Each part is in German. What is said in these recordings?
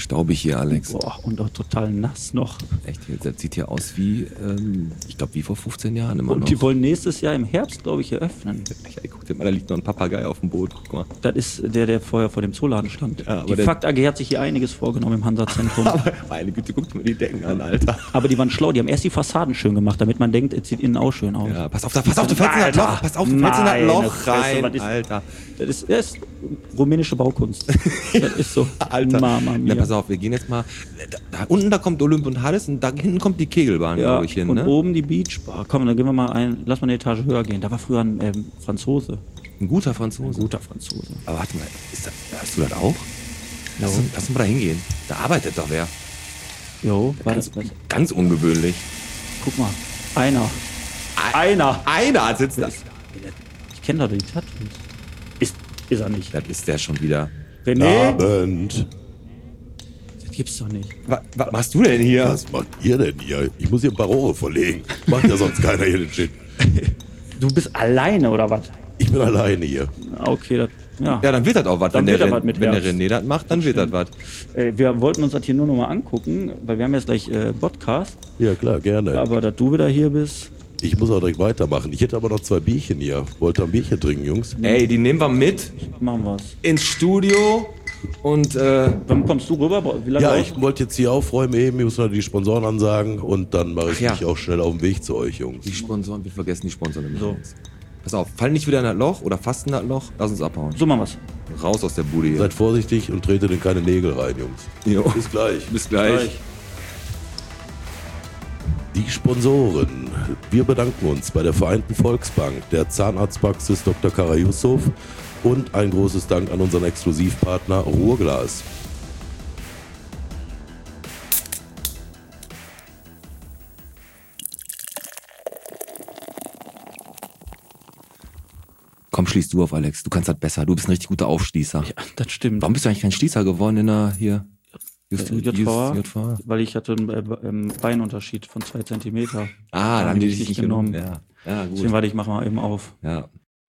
staubig hier, Alex. Boah, und auch total nass noch. Echt, das sieht hier aus wie, ich glaube, wie vor 15 Jahren immer noch. Und die wollen nächstes Jahr im Herbst, glaube ich, eröffnen. Ey, guck dir mal, da liegt noch ein Papagei auf dem Boot. Guck mal. Das ist der vorher vor dem Zooladen stand. Ja, aber die Fakt AG hat sich hier einiges vorgenommen im Hansa-Zentrum. Aber meine Güte, guck dir mal die Decken an, Alter. Aber die waren schlau, die haben erst die Fassaden schön gemacht, damit man denkt, es sieht innen auch schön aus. Ja, pass auf, du fällst in das Loch. Pass auf, du fällst in das Loch rein, Alter. Das ist rumänische Baukunst. Das ist so. Alter. Mama mia. Na, pass auf, wir gehen jetzt mal. Da unten, da kommt Olymp und Hades und da hinten kommt die Kegelbahn, Ja, glaube ich, hin. und Ne? oben die Beachbar. Komm, dann gehen wir mal lass mal eine Etage höher gehen. Da war früher ein Franzose. Ein guter Franzose. Ein guter Franzose. Aber warte mal, hast du das auch? Lass uns mal da hingehen. Da arbeitet doch wer. Jo, war das? Ganz ungewöhnlich. Guck mal. Einer sitzt da. Ich kenne doch die Tattoos. Ist er nicht. Das ist der schon wieder. René? Abend. Das gibt's doch nicht. Was machst du denn hier? Was macht ihr denn hier? Ich muss hier ein paar Rohre verlegen. Macht ja sonst keiner hier den Shit. Du bist alleine, oder was? Ich bin alleine hier. Okay, ja. Ja, dann wird das auch was. Dann Wenn wird der, das was mit wenn der Herbst. René das macht, dann wird das was. Wir wollten uns das hier nur noch mal angucken, weil wir haben jetzt gleich Podcast. Ja, klar, gerne. Aber dass du wieder hier bist. Ich muss auch direkt weitermachen. Ich hätte aber noch 2 Bierchen hier. Wollt ihr ein Bierchen trinken, Jungs? Ey, die nehmen wir mit Machen wir's. ins Studio und Wann kommst du rüber? Wie lange Ja, brauchst ich wollte jetzt hier aufräumen eben. Ich muss noch die Sponsoren ansagen und dann mache ich ja. mich auch schnell auf den Weg zu euch, Jungs. die Sponsoren, wir vergessen die Sponsoren immer. So. Pass auf, fall nicht wieder in das Loch oder fast in das Loch, lass uns abhauen. So machen wir's. Raus aus der Bude hier. Seid vorsichtig und tretet in keine Nägel rein, Jungs. Jo. Bis gleich. Bis gleich. Die Sponsoren. Wir bedanken uns bei der Vereinten Volksbank, der Zahnarztpraxis Dr. Kara Yusuf und ein großes Dank an unseren Exklusivpartner Ruhrglas. Komm, schließ du auf, Alex. Du kannst das besser. Du bist ein richtig guter Aufschließer. Ja, das stimmt. Warum bist du eigentlich kein Schließer geworden in der hier? JVA, weil ich hatte einen Beinunterschied von 2 Zentimeter. Ah, da haben die ich dich nicht genommen. Ja, gut. Deswegen warte, ich mach mal eben auf. Ja.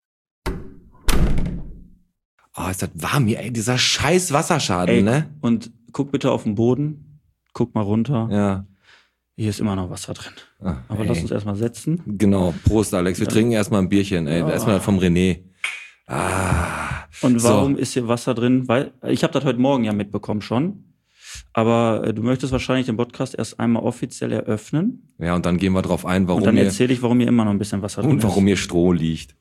Oh, ist das warm hier, ey. Dieser scheiß Wasserschaden, Ey, ne? und guck bitte auf den Boden. Guck mal runter. Ja. Hier ist immer noch Wasser drin. Ah, Aber ey. lass uns erstmal setzen. Genau. Prost, Alex. Wir trinken erstmal ein Bierchen, ey. Erstmal vom René. Ah. Und warum So. ist hier Wasser drin? Weil ich habe das heute Morgen ja mitbekommen schon. Aber du möchtest wahrscheinlich den Podcast erst einmal offiziell eröffnen. Ja, und dann gehen wir drauf ein, warum Und dann hier, erzähle ich, warum hier immer noch ein bisschen Wasser drin und ist. warum hier Stroh liegt.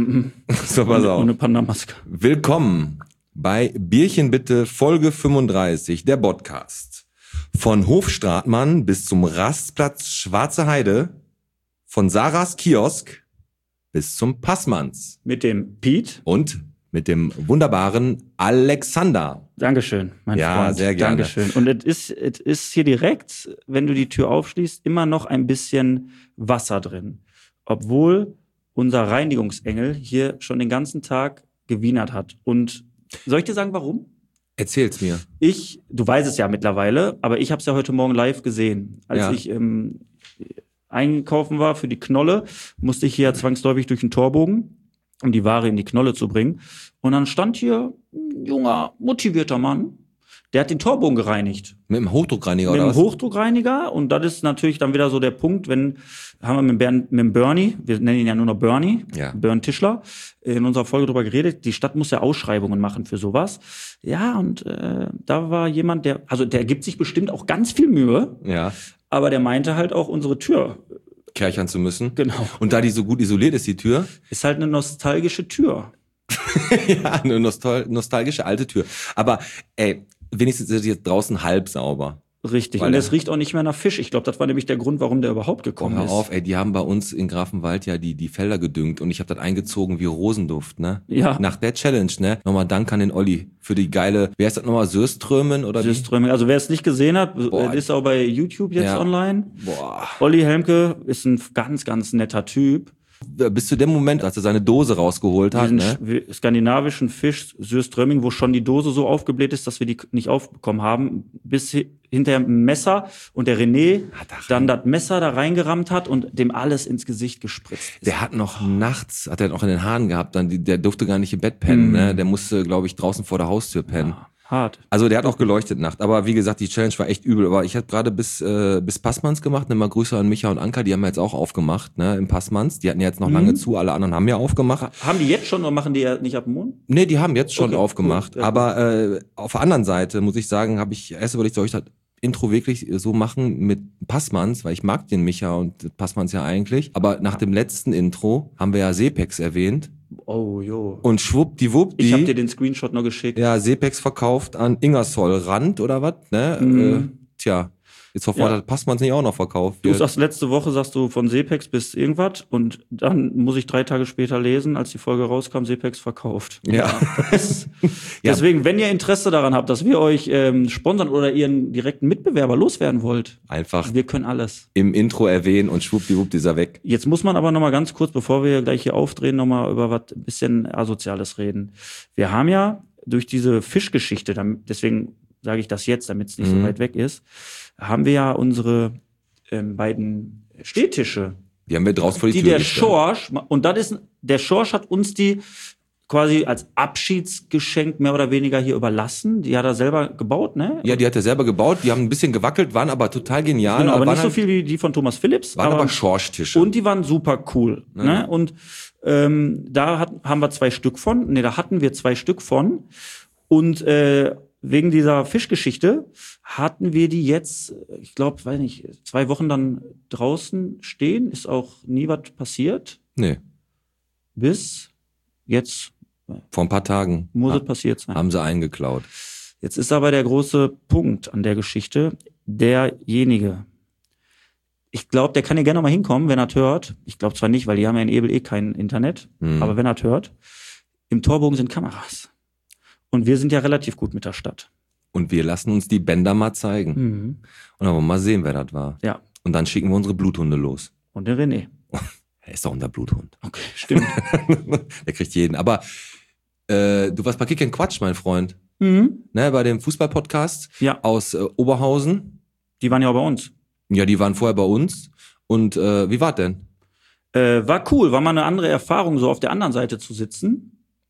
So, pass auf. Ohne Pandamaske. Willkommen bei Bierchen bitte Folge 35, der Podcast. Von Hofstratmann bis zum Rastplatz Schwarze Heide, von Sarahs Kiosk bis zum Passmanns Mit dem Pete. und mit dem wunderbaren Alexander. Dankeschön, mein Ja, Freund. sehr gerne. Dankeschön. Und es ist hier direkt, wenn du die Tür aufschließt, immer noch ein bisschen Wasser drin. Obwohl unser Reinigungsengel hier schon den ganzen Tag gewienert hat. Und soll ich dir sagen, warum? Erzähl's mir. Du weißt es ja mittlerweile, aber ich habe es ja heute Morgen live gesehen. Als Ja. ich einkaufen war für die Knolle, musste ich hier zwangsläufig durch den Torbogen, um die Ware in die Knolle zu bringen. Und dann stand hier ein junger, motivierter Mann, der hat den Torbogen gereinigt. Mit dem Hochdruckreiniger Mit oder dem was? Hochdruckreiniger. Und das ist natürlich dann wieder so der Punkt, haben wir mit dem Bernie, wir nennen ihn ja nur noch Bernie, Ja. Bernd Tischler, in unserer Folge drüber geredet, die Stadt muss ja Ausschreibungen machen für sowas. Ja, und da war jemand, der gibt sich bestimmt auch ganz viel Mühe, Ja. aber der meinte halt auch unsere Tür. Kerchern zu müssen. Genau. Und da die so gut isoliert ist, die Tür, Ist halt eine nostalgische Tür. ja, eine nostalgische alte Tür. Aber, ey, wenigstens ist es jetzt draußen halb sauber. Richtig. Weil Und der- es riecht auch nicht mehr nach Fisch. Ich glaube, das war nämlich der Grund, warum der überhaupt gekommen Hör ist. auf, ey, die haben bei uns in Grafenwald ja die Felder gedüngt und ich habe das eingezogen wie Rosenduft, ne? Ja. Nach der Challenge, ne? Nochmal Dank an den Olli für die geile, wer ist das nochmal, Söströmen oder wie? Süßströming. Also wer es nicht gesehen hat, Boah. ist auch bei YouTube jetzt Ja. online. Boah. Olli Helmke ist ein ganz, ganz netter Typ. Bis zu dem Moment, als er seine Dose rausgeholt hat, Diesen ne? skandinavischen Fisch, Süßströming, wo schon die Dose so aufgebläht ist, dass wir die nicht aufbekommen haben, bis hinter ein Messer und der René dann das Messer da reingerammt hat und dem alles ins Gesicht gespritzt ist. Der hat noch nachts, hat er noch in den Haaren gehabt, der durfte gar nicht im Bett pennen, ne? Der musste, glaube ich, draußen vor der Haustür pennen. Ja, Hart. Also der hat auch geleuchtet Nacht. Aber wie gesagt, die Challenge war echt übel. Aber ich habe gerade bis Passmanns gemacht. Mal Grüße an Micha und Anka. Die haben ja jetzt auch aufgemacht, ne, im Passmanns. Die hatten ja jetzt noch lange zu. Alle anderen haben ja aufgemacht. Haben die jetzt schon oder machen die ja nicht ab dem Mond? Nee, die haben jetzt schon Okay, aufgemacht. cool. Ja, aber auf der anderen Seite, muss ich sagen, habe ich erst überlegt, soll ich das Intro wirklich so machen mit Passmanns, weil ich mag den Micha und Passmanns ja eigentlich. Aber nach dem letzten Intro haben wir ja Sepex erwähnt. Oh, jo. Und schwuppdiwupp, Ich habe dir den Screenshot noch geschickt. ja, Sepex verkauft an Ingersoll Rand oder was, ne? Tja, jetzt sofort Ja. hat Passmanns nicht auch noch verkauft. Du sagst, letzte Woche sagst du von Sepex bis irgendwas und dann muss ich 3 Tage später lesen, als die Folge rauskam, Sepex verkauft. Ja. Deswegen, wenn ihr Interesse daran habt, dass wir euch sponsern oder ihren direkten Mitbewerber loswerden wollt, Einfach wir können alles. im Intro erwähnen und schwuppdiwupp ist er weg. Jetzt muss man aber noch mal ganz kurz, bevor wir gleich hier aufdrehen, noch mal über was ein bisschen Asoziales reden. Wir haben ja durch diese Fischgeschichte, deswegen sage ich das jetzt, damit es nicht so weit weg ist, haben wir ja unsere beiden Stehtische, Die haben wir draußen vor die die Tür der gestellt. Schorsch, und das ist, der Schorsch hat uns die quasi als Abschiedsgeschenk mehr oder weniger hier überlassen. Die hat er selber gebaut, ne? Ja, die hat er selber gebaut, die haben ein bisschen gewackelt, waren aber total genial. Genau, aber waren nicht so halt- viel wie die von Thomas Phillips. Waren aber Schorschtische. Und die waren super cool. Ne? Und haben wir 2 Stück von. Ne, da hatten wir 2 Stück von. Und wegen dieser Fischgeschichte hatten wir die jetzt, ich glaube, weiß nicht, 2 Wochen dann draußen stehen. Ist auch nie was passiert. Nee, Bis jetzt vor ein paar Tagen muss es passiert sein. haben sie eingeklaut. Jetzt ist aber der große Punkt an der Geschichte, derjenige, ich glaube, der kann hier gerne noch mal hinkommen, wenn er es hört. Ich glaube zwar nicht, weil die haben ja in Ebel kein Internet, aber wenn er es hört, im Torbogen sind Kameras. Und wir sind ja relativ gut mit der Stadt. Und wir lassen uns die Bänder mal zeigen. Und dann wollen wir mal sehen, wer das war. Ja. Und dann schicken wir unsere Bluthunde los. Und der René. Er ist doch unser Bluthund. Okay, stimmt. Der kriegt jeden. Aber du warst bei Kick and Quatsch, mein Freund. Ne, bei dem Fußball-Podcast Ja. aus Oberhausen. Die waren ja auch bei uns. Ja, die waren vorher bei uns. Und wie war's denn? War cool, war mal eine andere Erfahrung, so auf der anderen Seite zu sitzen.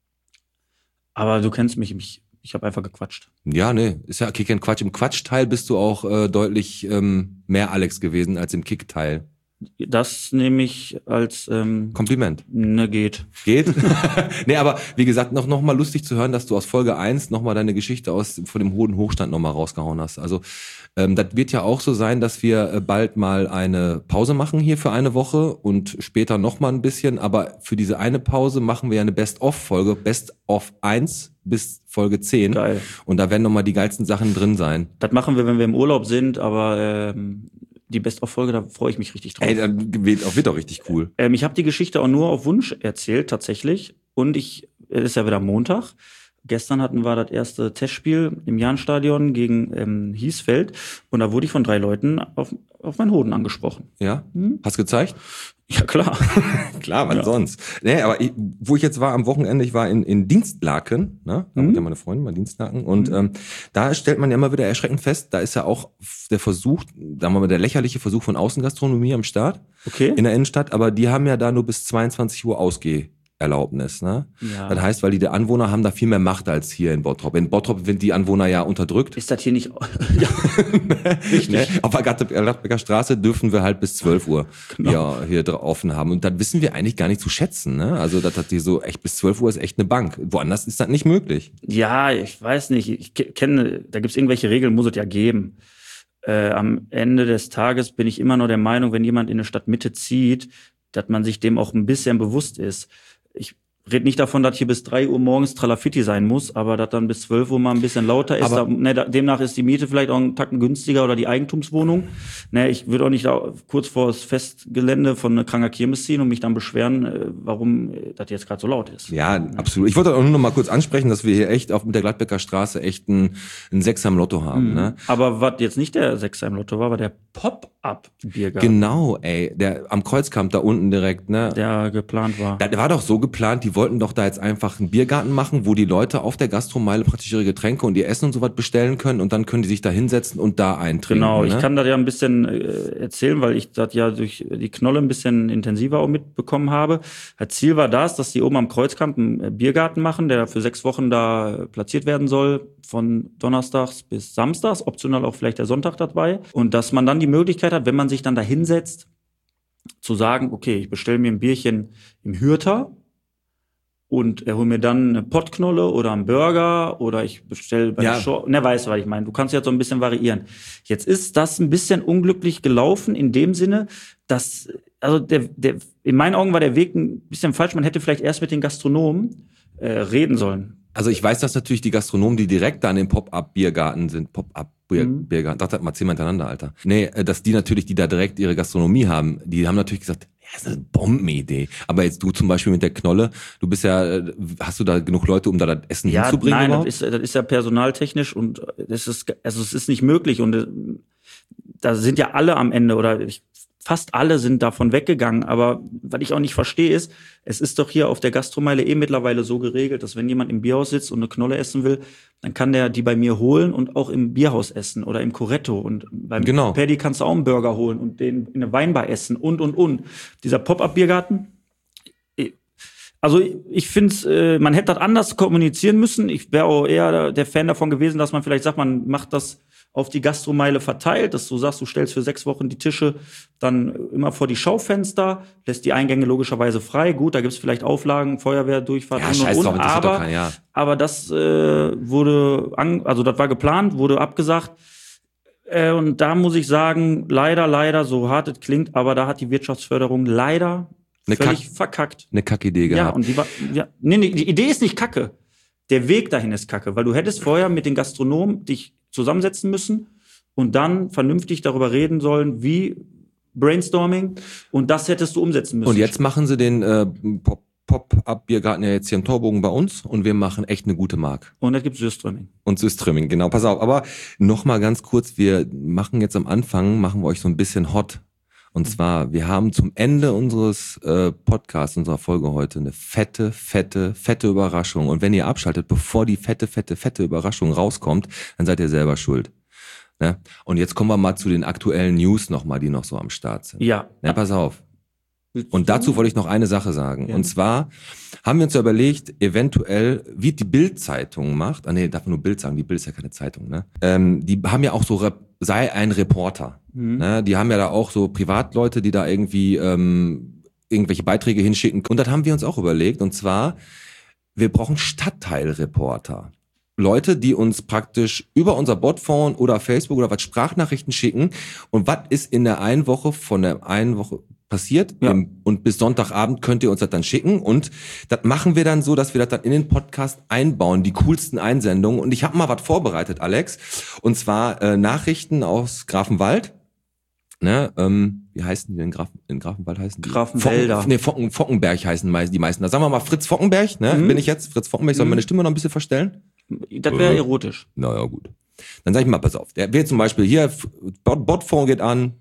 Aber du kennst mich, ich habe einfach gequatscht. Ja, nee, ist ja Kick and Quatsch. Im Quatsch-Teil bist du auch deutlich mehr Alex gewesen als im Kick-Teil. Das nehme ich als Kompliment. ne geht. Geht? Nee, aber wie gesagt, noch mal lustig zu hören, dass du aus Folge 1 noch mal deine Geschichte von dem hohen Hochstand noch mal rausgehauen hast. Also das wird ja auch so sein, dass wir bald mal eine Pause machen hier für eine Woche und später noch mal ein bisschen. Aber für diese eine Pause machen wir ja eine Best-of-Folge, Best-of 1 bis Folge 10. Geil. Und da werden noch mal die geilsten Sachen drin sein. Das machen wir, wenn wir im Urlaub sind, aber die Best-of-Folge, da freue ich mich richtig drauf. Ey, dann wird auch richtig cool. Ich habe die Geschichte auch nur auf Wunsch erzählt, tatsächlich. Und es ist ja wieder Montag. Gestern hatten wir das erste Testspiel im Jahnstadion gegen Hiesfeld. Und da wurde ich von 3 Leuten auf meinen Hoden angesprochen. Ja? Hast gezeigt? Ja, klar. Klar, was Ja. sonst? Nee, aber wo ich jetzt war am Wochenende, ich war in Dienstlaken, ne? Da wohnt ja meine Freundin mal Dienstlaken. Und da stellt man ja immer wieder erschreckend fest, da ist ja auch der Versuch, sagen wir mal, der lächerliche Versuch von Außengastronomie am Start Okay. in der Innenstadt, aber die haben ja da nur bis 22 Uhr Ausgeherlaubnis, ne? Ja. Das heißt, weil die Anwohner haben da viel mehr Macht als hier in Bottrop. In Bottrop sind die Anwohner ja unterdrückt. Ist das hier nicht... ja. Richtig. Ne? Auf der Gladbecker Straße dürfen wir halt bis 12 Uhr hier offen haben. Und das wissen wir eigentlich gar nicht zu schätzen. Ne? Also das hat die so echt bis 12 Uhr ist echt eine Bank. Woanders ist das nicht möglich. Ja, ich weiß nicht. Ich kenne, da gibt's irgendwelche Regeln, muss es ja geben. Am Ende des Tages bin ich immer noch der Meinung, wenn jemand in eine Stadtmitte zieht, dass man sich dem auch ein bisschen bewusst ist. Ich rede nicht davon, dass hier bis 3 Uhr morgens Tralafitti sein muss, aber dass dann bis 12 Uhr mal ein bisschen lauter ist. Demnach ist die Miete vielleicht auch einen Tacken günstiger oder die Eigentumswohnung. Ich würde auch nicht kurz vor das Festgelände von einer kranker Kirmes ziehen und mich dann beschweren, warum das jetzt gerade so laut ist. Ja, absolut. Ich wollte auch nur noch mal kurz ansprechen, dass wir hier echt mit der Gladbecker Straße echt einen Sechser im Lotto haben. Ne? Aber was jetzt nicht der Sechser im Lotto war der Pop-Up-Biergarten. Genau, ey, der am Kreuzkamp da unten direkt, ne? Der geplant war. Der war doch so geplant, die wollten doch da jetzt einfach einen Biergarten machen, wo die Leute auf der Gastromeile praktisch ihre Getränke und ihr Essen und sowas bestellen können und dann können die sich da hinsetzen und da eintrinken. Genau, ne? ich kann das ja ein bisschen erzählen, weil ich das ja durch die Knolle ein bisschen intensiver auch mitbekommen habe. Das Ziel war das, dass die oben am Kreuzkamp einen Biergarten machen, der für 6 Wochen da platziert werden soll, von Donnerstags bis Samstags, optional auch vielleicht der Sonntag dabei. Und dass man dann die Möglichkeit hat, wenn man sich dann da hinsetzt, zu sagen, okay, ich bestelle mir ein Bierchen im Hürter und hol mir dann eine Pottknolle oder einen Burger oder ich bestelle bei der Show. Ne, weißt du, was ich meine? Du kannst jetzt so ein bisschen variieren. Jetzt ist das ein bisschen unglücklich gelaufen in dem Sinne, dass, also in meinen Augen war der Weg ein bisschen falsch. Man hätte vielleicht erst mit den Gastronomen reden sollen. Also ich weiß, dass natürlich die Gastronomen, die direkt da an dem Pop-Up-Biergarten sind, Pop-Up-Biergarten, dachte mal 10 Mal hintereinander, Alter. Nee, dass die natürlich, die da direkt ihre Gastronomie haben, die haben natürlich gesagt, ja, das ist eine Bombenidee. Aber jetzt du zum Beispiel mit der Knolle, du bist ja, hast du da genug Leute, um da das Essen hinzubringen? Nein, überhaupt? das ist ja personaltechnisch und es ist nicht möglich und da sind ja alle am Ende fast alle sind davon weggegangen, aber was ich auch nicht verstehe ist, es ist doch hier auf der Gastromeile mittlerweile so geregelt, dass wenn jemand im Bierhaus sitzt und eine Knolle essen will, dann kann der die bei mir holen und auch im Bierhaus essen oder im Coretto und beim Paddy kannst du auch einen Burger holen und den in der Weinbar essen und. Dieser Pop-Up-Biergarten, also ich finde, man hätte das anders kommunizieren müssen. Ich wäre auch eher der Fan davon gewesen, dass man vielleicht sagt, man macht das auf die Gastromeile verteilt, dass du sagst, du stellst für 6 Wochen die Tische dann immer vor die Schaufenster, lässt die Eingänge logischerweise frei. Gut, da gibt's vielleicht Auflagen, Feuerwehrdurchfahrt aber das wurde, also das war geplant, wurde abgesagt. Und da muss ich sagen, leider, so hart es klingt, aber da hat die Wirtschaftsförderung leider völlig verkackt. Eine Kackidee gehabt. Ja, und die Idee ist nicht kacke. Der Weg dahin ist kacke, weil du hättest vorher mit den Gastronomen dich zusammensetzen müssen und dann vernünftig darüber reden sollen, wie Brainstorming, und das hättest du umsetzen müssen. Und jetzt machen sie den Pop-Up-Biergarten ja jetzt hier im Torbogen bei uns und wir machen echt eine gute Mark. Und da gibt's Süßströmming. Und Süßströmming, genau, pass auf. Aber noch mal ganz kurz, wir machen jetzt am Anfang, machen wir euch so ein bisschen hot. Und zwar, wir haben zum Ende unseres Podcasts, unserer Folge heute, eine fette Überraschung. Und wenn ihr abschaltet, bevor die fette Überraschung rauskommt, dann seid ihr selber schuld. Ne? Und jetzt kommen wir mal zu den aktuellen News nochmal, die noch so am Start sind. Ja. Na, pass auf. Und dazu wollte ich noch eine Sache sagen. Ja. Und zwar haben wir uns ja überlegt, eventuell, wie die Bild-Zeitung macht, darf man nur Bild sagen, die Bild ist ja keine Zeitung, ne? Die haben ja auch so, sei ein Reporter. Ne? Die haben ja da auch so Privatleute, die da irgendwie irgendwelche Beiträge hinschicken. Und das haben wir uns auch überlegt. Und zwar, wir brauchen Stadtteilreporter. Leute, die uns praktisch über unser Botphone oder Facebook oder was Sprachnachrichten schicken. Und was ist in der einen Woche von der einen Woche passiert? Ja. Und bis Sonntagabend könnt ihr uns das dann schicken. Und das machen wir dann so, dass wir das dann in den Podcast einbauen, die coolsten Einsendungen. Und ich habe mal was vorbereitet, Alex. Und zwar Nachrichten aus Grafenwald. Ne, wie heißen die denn? In Grafenwald heißen die? Grafenwälder. Fockenberg heißen die meisten. Da sagen wir mal Fritz Fockenberg, ne? Bin ich jetzt Fritz Fockenberg? Soll meine Stimme noch ein bisschen verstellen? Das wäre erotisch. Naja, gut. Dann sag ich mal, pass auf. Der will zum Beispiel hier, Botphone geht an,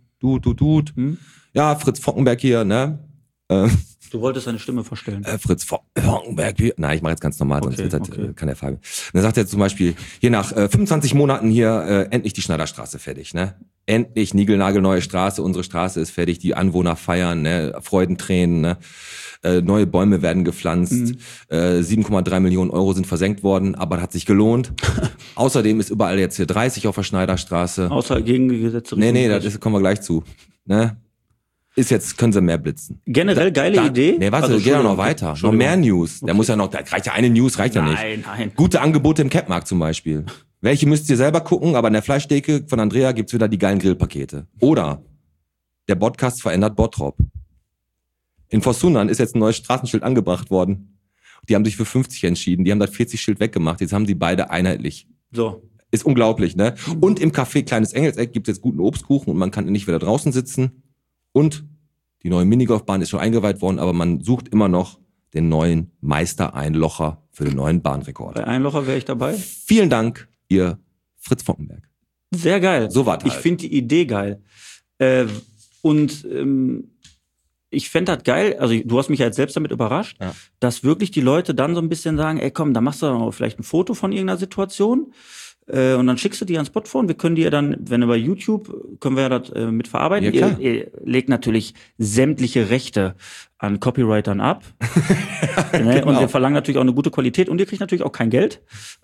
ja, Fritz Fockenberg hier, ne? Du wolltest deine Stimme verstellen. Fritz Fockenberg hier. Nein, ich mache jetzt ganz normal, sonst wird das, kann der Frage. Dann sagt er zum Beispiel, hier nach 25 Monaten hier endlich die Schneiderstraße fertig, ne? Endlich niegelnagelneue Straße, unsere Straße ist fertig, die Anwohner feiern, ne? Freudentränen, ne? Neue Bäume werden gepflanzt, 7,3 Millionen Euro sind versenkt worden, aber das hat sich gelohnt. Außerdem ist überall jetzt hier 30 auf der Schneiderstraße. Außer gegen die Gesetze. Nee, kommen wir gleich zu. Ne? Ist jetzt, können sie mehr blitzen. Generell geile Idee. Nee, warte, geht ja noch weiter. Noch mehr News. Da muss ja noch, da reicht ja eine News, reicht ja nicht. Nein. Gute Angebote im Capmarkt zum Beispiel. Welche müsst ihr selber gucken, aber in der Fleischtheke von Andrea gibt's wieder die geilen Grillpakete. Oder der Podcast verändert Bottrop. In Vossunan ist jetzt ein neues Straßenschild angebracht worden. Die haben sich für 50 entschieden. Die haben das 40-Schild weggemacht. Jetzt haben die beide einheitlich. So. Ist unglaublich, ne? Und im Café Kleines Engelseck gibt's jetzt guten Obstkuchen und man kann nicht wieder draußen sitzen. Und die neue Minigolfbahn ist schon eingeweiht worden, aber man sucht immer noch den neuen Meister-Einlocher für den neuen Bahnrekord. Bei Einlocher wäre ich dabei. Vielen Dank, ihr Fritz Fockenberg. Sehr geil. So war das. Ich finde die Idee geil. Und ich fände das geil, also du hast mich ja jetzt selbst damit überrascht, dass wirklich die Leute dann so ein bisschen sagen, ey komm, da machst du doch vielleicht ein Foto von irgendeiner Situation und dann schickst du die ans Spotphone. Wir können dir dann, wenn du bei YouTube, können wir ja das mit verarbeiten. Ja, ihr legt natürlich sämtliche Rechte an Copywritern ab. Ne? Genau. Und wir verlangen natürlich auch eine gute Qualität und ihr kriegt natürlich auch kein Geld.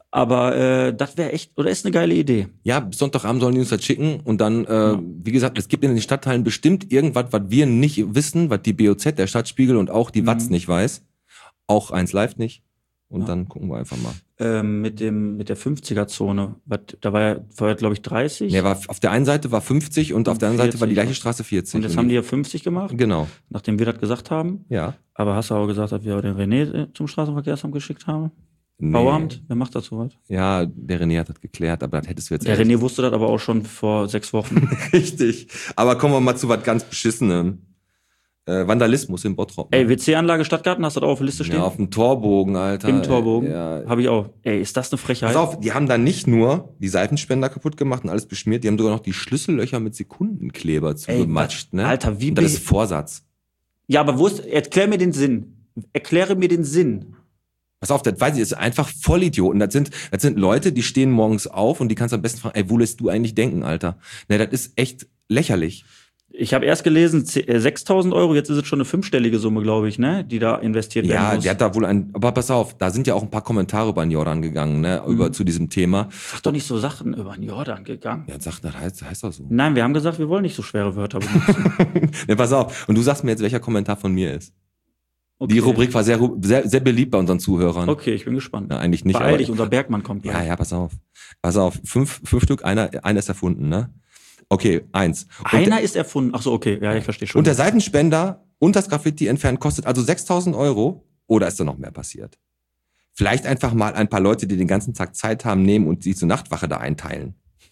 Aber das wäre echt, oder ist eine geile Idee. Ja, bis Sonntagabend sollen die uns das schicken und dann, wie gesagt, es gibt in den Stadtteilen bestimmt irgendwas, was wir nicht wissen, was die BOZ, der Stadtspiegel und auch die Watz nicht weiß. Auch 1 Live nicht. Und dann gucken wir einfach mal. Mit der 50er-Zone, da war ja, glaube ich, 30. Nee, war, auf der einen Seite war 50 und auf der anderen Seite war die 40. gleiche Straße 40. Und jetzt haben die ja 50 gemacht, Genau, nachdem wir das gesagt haben. ja. Aber hast du auch gesagt, dass wir den René zum Straßenverkehrsamt geschickt haben? Nee. Bauamt? Wer macht das soweit? Ja, der René hat das geklärt, aber das hättest du jetzt Der ehrlich- René wusste das aber auch schon vor 6 Wochen. Richtig. Aber kommen wir mal zu was ganz Beschissenem. Vandalismus in Bottrop. Ey, WC-Anlage Stadtgarten, hast du das auch auf der Liste stehen? Ja, auf dem Torbogen, Alter. Im Torbogen? Ja. Habe ich auch. Ey, ist das eine Frechheit? Pass auf, die haben da nicht nur die Seifenspender kaputt gemacht und alles beschmiert, die haben sogar noch die Schlüssellöcher mit Sekundenkleber zugematscht, ne? Alter, wie und das ist Vorsatz. Ja, aber erklär mir den Sinn. Erkläre mir den Sinn. Pass auf, das weiß ich, das ist einfach Vollidioten. Das sind Leute, die stehen morgens auf und die kannst du am besten fragen, ey, wo lässt du eigentlich denken, Alter? Ne, das ist echt lächerlich. Ich habe erst gelesen, 6.000 Euro, jetzt ist es schon eine 5-stellige Summe, glaube ich, ne, die da investiert werden Ja, muss. der hat da wohl aber pass auf, da sind ja auch ein paar Kommentare über den Jordan gegangen, ne, zu diesem Thema. Sag doch nicht so Sachen über den Jordan gegangen. Ja, sag, das heißt doch so. Nein, wir haben gesagt, wir wollen nicht so schwere Wörter benutzen. Ne, pass auf. Und du sagst mir jetzt, welcher Kommentar von mir ist. Okay. Die Rubrik war sehr, sehr, sehr beliebt bei unseren Zuhörern. Okay, ich bin gespannt. Ja, eigentlich nicht. Beeil aber- dich, unser Bergmann kommt Ja, gleich. ja, pass auf. Pass auf. Fünf Stück, einer ist erfunden, ne? Okay, 1. Einer ist erfunden. Ach so, okay, ja, ich verstehe schon. Und der Seifenspender und das Graffiti entfernen kostet also 6.000 Euro. Oder ist da noch mehr passiert? Vielleicht einfach mal ein paar Leute, die den ganzen Tag Zeit haben, nehmen und sie zur Nachtwache da einteilen.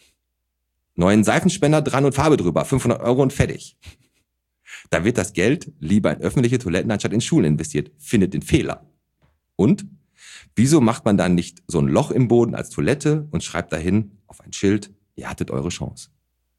Neuen Seifenspender dran und Farbe drüber. 500 Euro und fertig. Da wird das Geld lieber in öffentliche Toiletten anstatt in Schulen investiert. Findet den Fehler. Und? Wieso macht man dann nicht so ein Loch im Boden als Toilette und schreibt dahin auf ein Schild, ihr hattet eure Chance?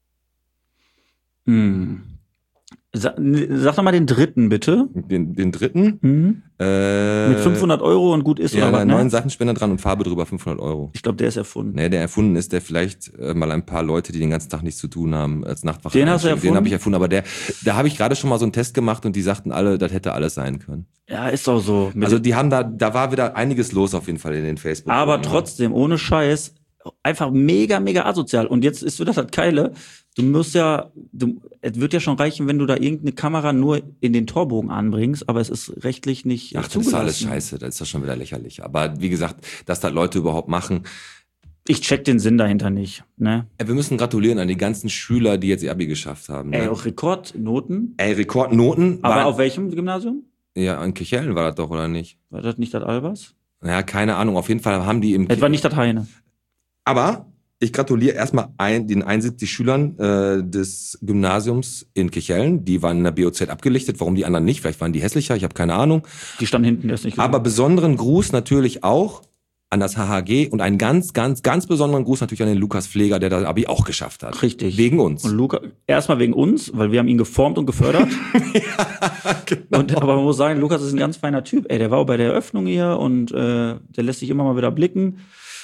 Sag doch mal den dritten, bitte. Den dritten? Mit 500 Euro und gut ist, Ja, oder was, einen neuen ne? Seifenspender dran und Farbe drüber, 500 Euro. Ich glaube, der ist erfunden. Ne, der erfunden ist, der vielleicht mal ein paar Leute, die den ganzen Tag nichts zu tun haben, als Nachtwache. Den hast du einstellen. Den erfunden? habe ich erfunden, aber da habe ich gerade schon mal so einen Test gemacht und die sagten alle, das hätte alles sein können. Ja, ist auch so. Also die haben da war wieder einiges los auf jeden Fall in den Facebook. Aber trotzdem, ohne Scheiß, einfach mega, mega asozial. Und jetzt ist wieder das Geile. Es wird ja schon reichen, wenn du da irgendeine Kamera nur in den Torbogen anbringst, aber es ist rechtlich nicht Ach, das ist zugelassen. alles scheiße, das ist doch schon wieder lächerlich. Aber wie gesagt, dass da Leute überhaupt machen. Ich check den Sinn dahinter nicht, ne? Wir müssen gratulieren an die ganzen Schüler, die jetzt ihr Abi geschafft haben. Ey, Ne? auch Rekordnoten. Rekordnoten. Aber waren- auf welchem Gymnasium? Ja, in Kirchhellen war das doch, oder nicht? War das nicht das Albers? Ja, keine Ahnung. Auf jeden Fall haben die im Etwa nicht das Heine. Aber ich gratuliere erstmal den 71 Schülern des Gymnasiums in Kirchhellen. Die waren in der BOZ abgelichtet. Warum die anderen nicht? Vielleicht waren die hässlicher. Ich habe keine Ahnung. Die standen hinten, der ist nicht Aber besonderen Gruß natürlich auch an das HHG und einen ganz, ganz, ganz besonderen Gruß natürlich an den Lukas Pfleger, der das Abi auch geschafft hat. Richtig. Wegen uns. Und Luca, erstmal wegen uns, weil wir haben ihn geformt und gefördert. Aber man muss sagen, Lukas ist ein ganz feiner Typ. Ey, der war auch bei der Eröffnung hier und der lässt sich immer mal wieder blicken.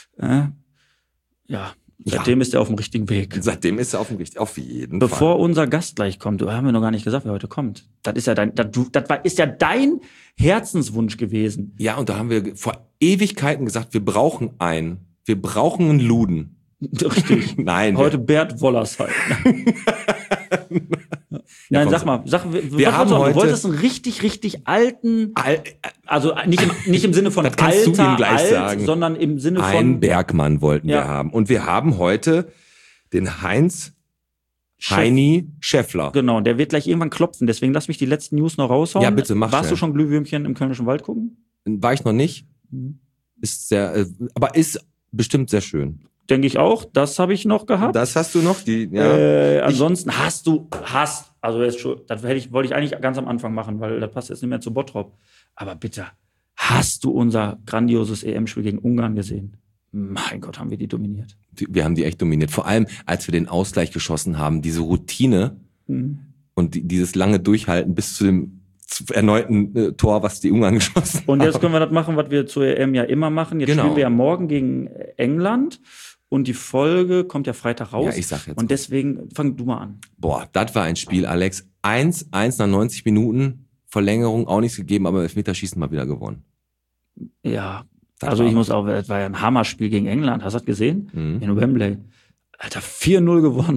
Ja, seitdem ist er auf dem richtigen Weg. Seitdem ist er auf jeden Fall. Bevor unser Gast gleich kommt, haben wir noch gar nicht gesagt, wer heute kommt. Das ist ja dein Herzenswunsch gewesen. Ja, und da haben wir vor Ewigkeiten gesagt, wir brauchen einen Luden. Richtig. Nein. Heute Bert Wollersheim. Nein, sag mal, du wolltest einen richtig, richtig alten, also nicht im Sinne von Das kannst du alter, ihm gleich alt, sagen. sondern im Sinne von Einen Bergmann wollten Ja. wir haben. Und wir haben heute den Heini Schäffler. Genau, der wird gleich irgendwann klopfen, deswegen lass mich die letzten News noch raushauen. Ja, bitte, mach Warst schnell. du schon Glühwürmchen im Kölnischen Wald gucken? War ich noch nicht. Ist sehr, aber ist bestimmt sehr schön. Denke ich auch, das habe ich noch gehabt. Das hast du noch? Ansonsten also jetzt schon, wollte ich eigentlich ganz am Anfang machen, weil das passt jetzt nicht mehr zu Bottrop. Aber bitte, hast du unser grandioses EM-Spiel gegen Ungarn gesehen? Mein Gott, haben wir die dominiert. Wir haben die echt dominiert. Vor allem, als wir den Ausgleich geschossen haben, diese Routine Und dieses lange Durchhalten bis zu dem erneuten Tor, was die Ungarn geschossen haben. Und jetzt können wir das machen, was wir zur EM ja immer machen. Jetzt spielen wir ja morgen gegen England. Und die Folge kommt ja Freitag raus. Ja, ich sag jetzt. Und deswegen fang du mal an. Boah, das war ein Spiel, Alex. 1-1 nach 90 Minuten. Verlängerung auch nichts gegeben, aber Elfmeterschießen mal wieder gewonnen. Ja, Das also war ich muss auch, das war ja ein Hammerspiel gegen England. Hast du das gesehen? In Wembley. Alter, 4-0 gewonnen.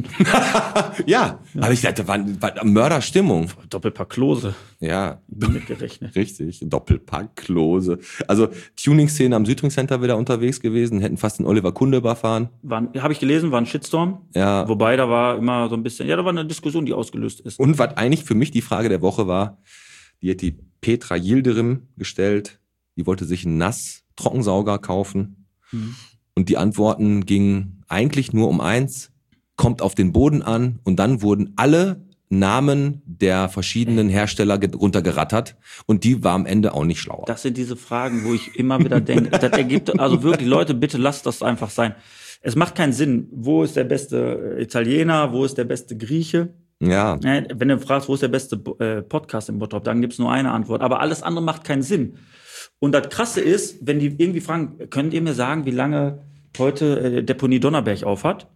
Ja, aber ich dachte, war Mörderstimmung. Doppelpack Klose. Ja, Mitgerechnet. richtig. Doppelpack, Klose. Also Tuning-Szene am Südring Center wieder unterwegs gewesen, hätten fast den Oliver Kunde überfahren. Habe ich gelesen, war ein Shitstorm. Ja. Wobei da war immer so ein bisschen, da war eine Diskussion, die ausgelöst ist. Und was eigentlich für mich die Frage der Woche war, die hat die Petra Yildirim gestellt. Die wollte sich einen Nass-Trockensauger kaufen. Und die Antworten gingen eigentlich nur um eins, kommt auf den Boden an, und dann wurden alle Namen der verschiedenen Hersteller runtergerattert, und die war am Ende auch nicht schlauer. Das sind diese Fragen, wo ich immer wieder denke, das ergibt, also wirklich, Leute, bitte lasst das einfach sein. Es macht keinen Sinn, wo ist der beste Italiener, wo ist der beste Grieche? Ja. Wenn du fragst, wo ist der beste Podcast im Bottrop, dann gibt's nur eine Antwort, aber alles andere macht keinen Sinn. Und das Krasse ist, wenn die irgendwie fragen, könnt ihr mir sagen, wie lange heute Deponie Donnerberg aufhat?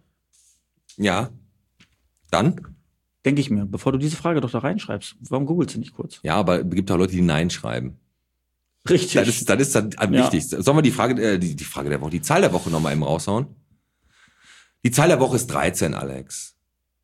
Ja. Dann? Denke ich mir, bevor du diese Frage doch da reinschreibst, warum googelst du nicht kurz? Ja, aber es gibt auch Leute, die Nein schreiben. Richtig. Das ist dann am wichtigsten. Sollen wir die Frage, die Frage der Woche, die Zahl der Woche nochmal eben raushauen? Die Zahl der Woche ist 13, Alex.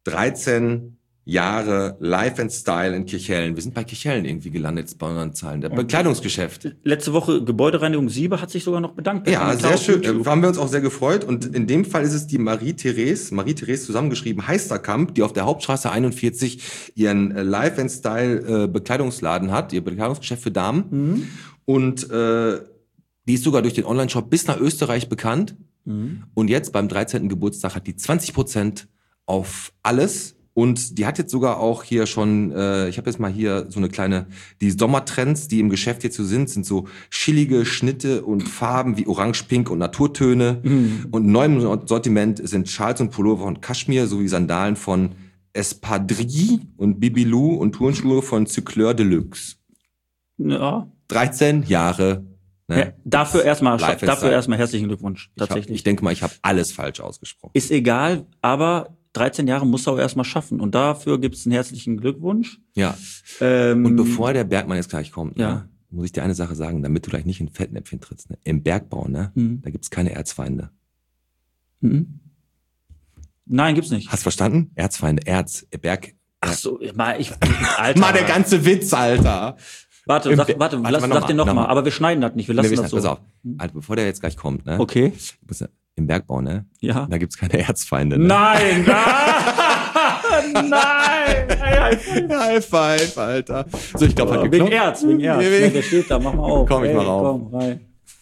13 Jahre Life and Style in Kirchhellen. Wir sind bei Kirchhellen irgendwie gelandet bei unseren Zahlen. Der Bekleidungsgeschäft. Letzte Woche Gebäudereinigung Siebe hat sich sogar noch bedankt. Ja, sehr schön. Haben wir uns auch sehr gefreut. Und in dem Fall ist es die Marie-Therese zusammengeschrieben, Heisterkamp, die auf der Hauptstraße 41 ihren Life and Style Bekleidungsladen hat, ihr Bekleidungsgeschäft für Damen. Und die ist sogar durch den Online-Shop bis nach Österreich bekannt. Und jetzt beim 13. Geburtstag hat die 20% auf alles. Und die hat jetzt sogar auch hier schon, ich habe jetzt mal hier so eine kleine, die Sommertrends, die im Geschäft jetzt so sind so chillige Schnitte und Farben wie Orange, Pink und Naturtöne. Und neu im Sortiment sind Schals und Pullover von Kaschmir sowie Sandalen von Espadrille und Bibilou und Turnschuhe von Cycleur Deluxe. Ja. 13 Jahre. Ne? Ja, dafür erstmal herzlichen Glückwunsch. Tatsächlich. Ich denke mal, ich habe alles falsch ausgesprochen. Ist egal, aber 13 Jahre musst du auch erstmal schaffen. Und dafür gibt's einen herzlichen Glückwunsch. Ja. Und bevor der Bergmann jetzt gleich kommt, ja. Ne, muss ich dir eine Sache sagen, damit du gleich nicht in Fettnäpfchen trittst. Ne? Im Bergbau, ne, da gibt's keine Erzfeinde. Nein, gibt's nicht. Hast verstanden? Erzfeinde, Berg. Ach so, Alter. Mal der ganze Witz, Alter. Warte, sag den nochmal. Aber wir schneiden das nicht, wir lassen das so. Pass auf. Also, bevor der jetzt gleich kommt, ne? Okay. Im Bergbau, ne? Ja. Da gibt's keine Erzfeinde. Ne? Nein, nein! High five, Alter. So, ich glaube, hat Wegen geklappt. Erz. Ja, der steht da, mach mal auf. Komm, ich mach auf. Komm rein.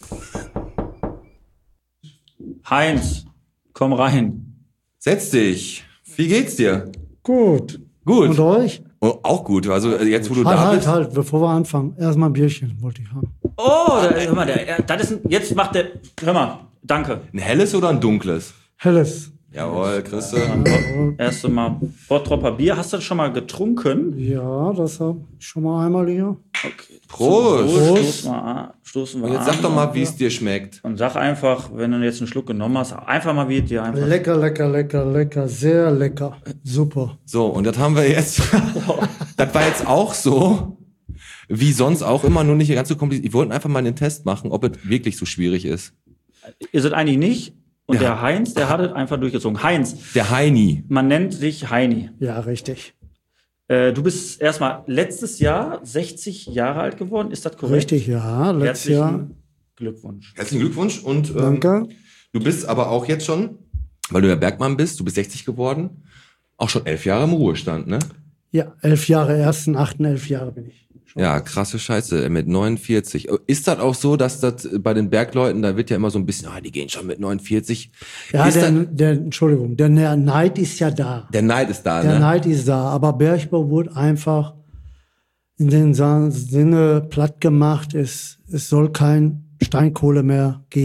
Heinz, komm rein. Setz dich. Wie geht's dir? Gut. Gut. Und euch? Oh, auch gut. Also jetzt, wo du da bist. Halt, bevor wir anfangen. Erstmal ein Bierchen wollte ich haben. Oh, hör mal, jetzt macht der, hör mal, danke. Ein helles oder ein dunkles? Helles. Jawohl, Christe. Erst einmal Bottropper Bier. Hast du das schon mal getrunken? Ja, das hab ich schon mal einmal hier. Okay. Prost. Stoßen wir Und jetzt an. sag doch mal, wie es dir schmeckt. Und sag einfach, wenn du jetzt einen Schluck genommen hast, einfach mal, wie es dir einfach. Lecker, lecker, lecker, lecker. Sehr lecker. Super. So, und das haben wir jetzt. Das war jetzt auch so, wie sonst auch immer, nur nicht ganz so kompliziert. Ich wollte einfach mal einen Test machen, ob es wirklich so schwierig ist. Ihr seid eigentlich nicht. Und Ja. der Heinz, der hat es einfach durchgezogen. Heinz, Der Heini. man nennt dich Heini. Ja, richtig. Du bist erstmal letztes Jahr 60 Jahre alt geworden. Ist das korrekt? Richtig, ja. Letztes Jahr. Herzlichen Glückwunsch. Herzlichen Glückwunsch. Und Danke. du bist aber auch jetzt schon, weil du ja Bergmann bist, du bist 60 geworden, auch schon 11 Jahre im Ruhestand, ne? Ja, 11 Jahre, 1.8., 11 Jahre bin ich. Schon. Ja, krasse Scheiße, mit 49. Ist das auch so, dass das bei den Bergleuten, da wird ja immer so ein bisschen, die gehen schon mit 49. Ja, Ist Entschuldigung, der Neid ist ja da. der Neid ist da, Der ne? Neid ist da, aber Bergbau wurde einfach in dem Sinne platt gemacht. Es soll kein Steinkohle mehr geben.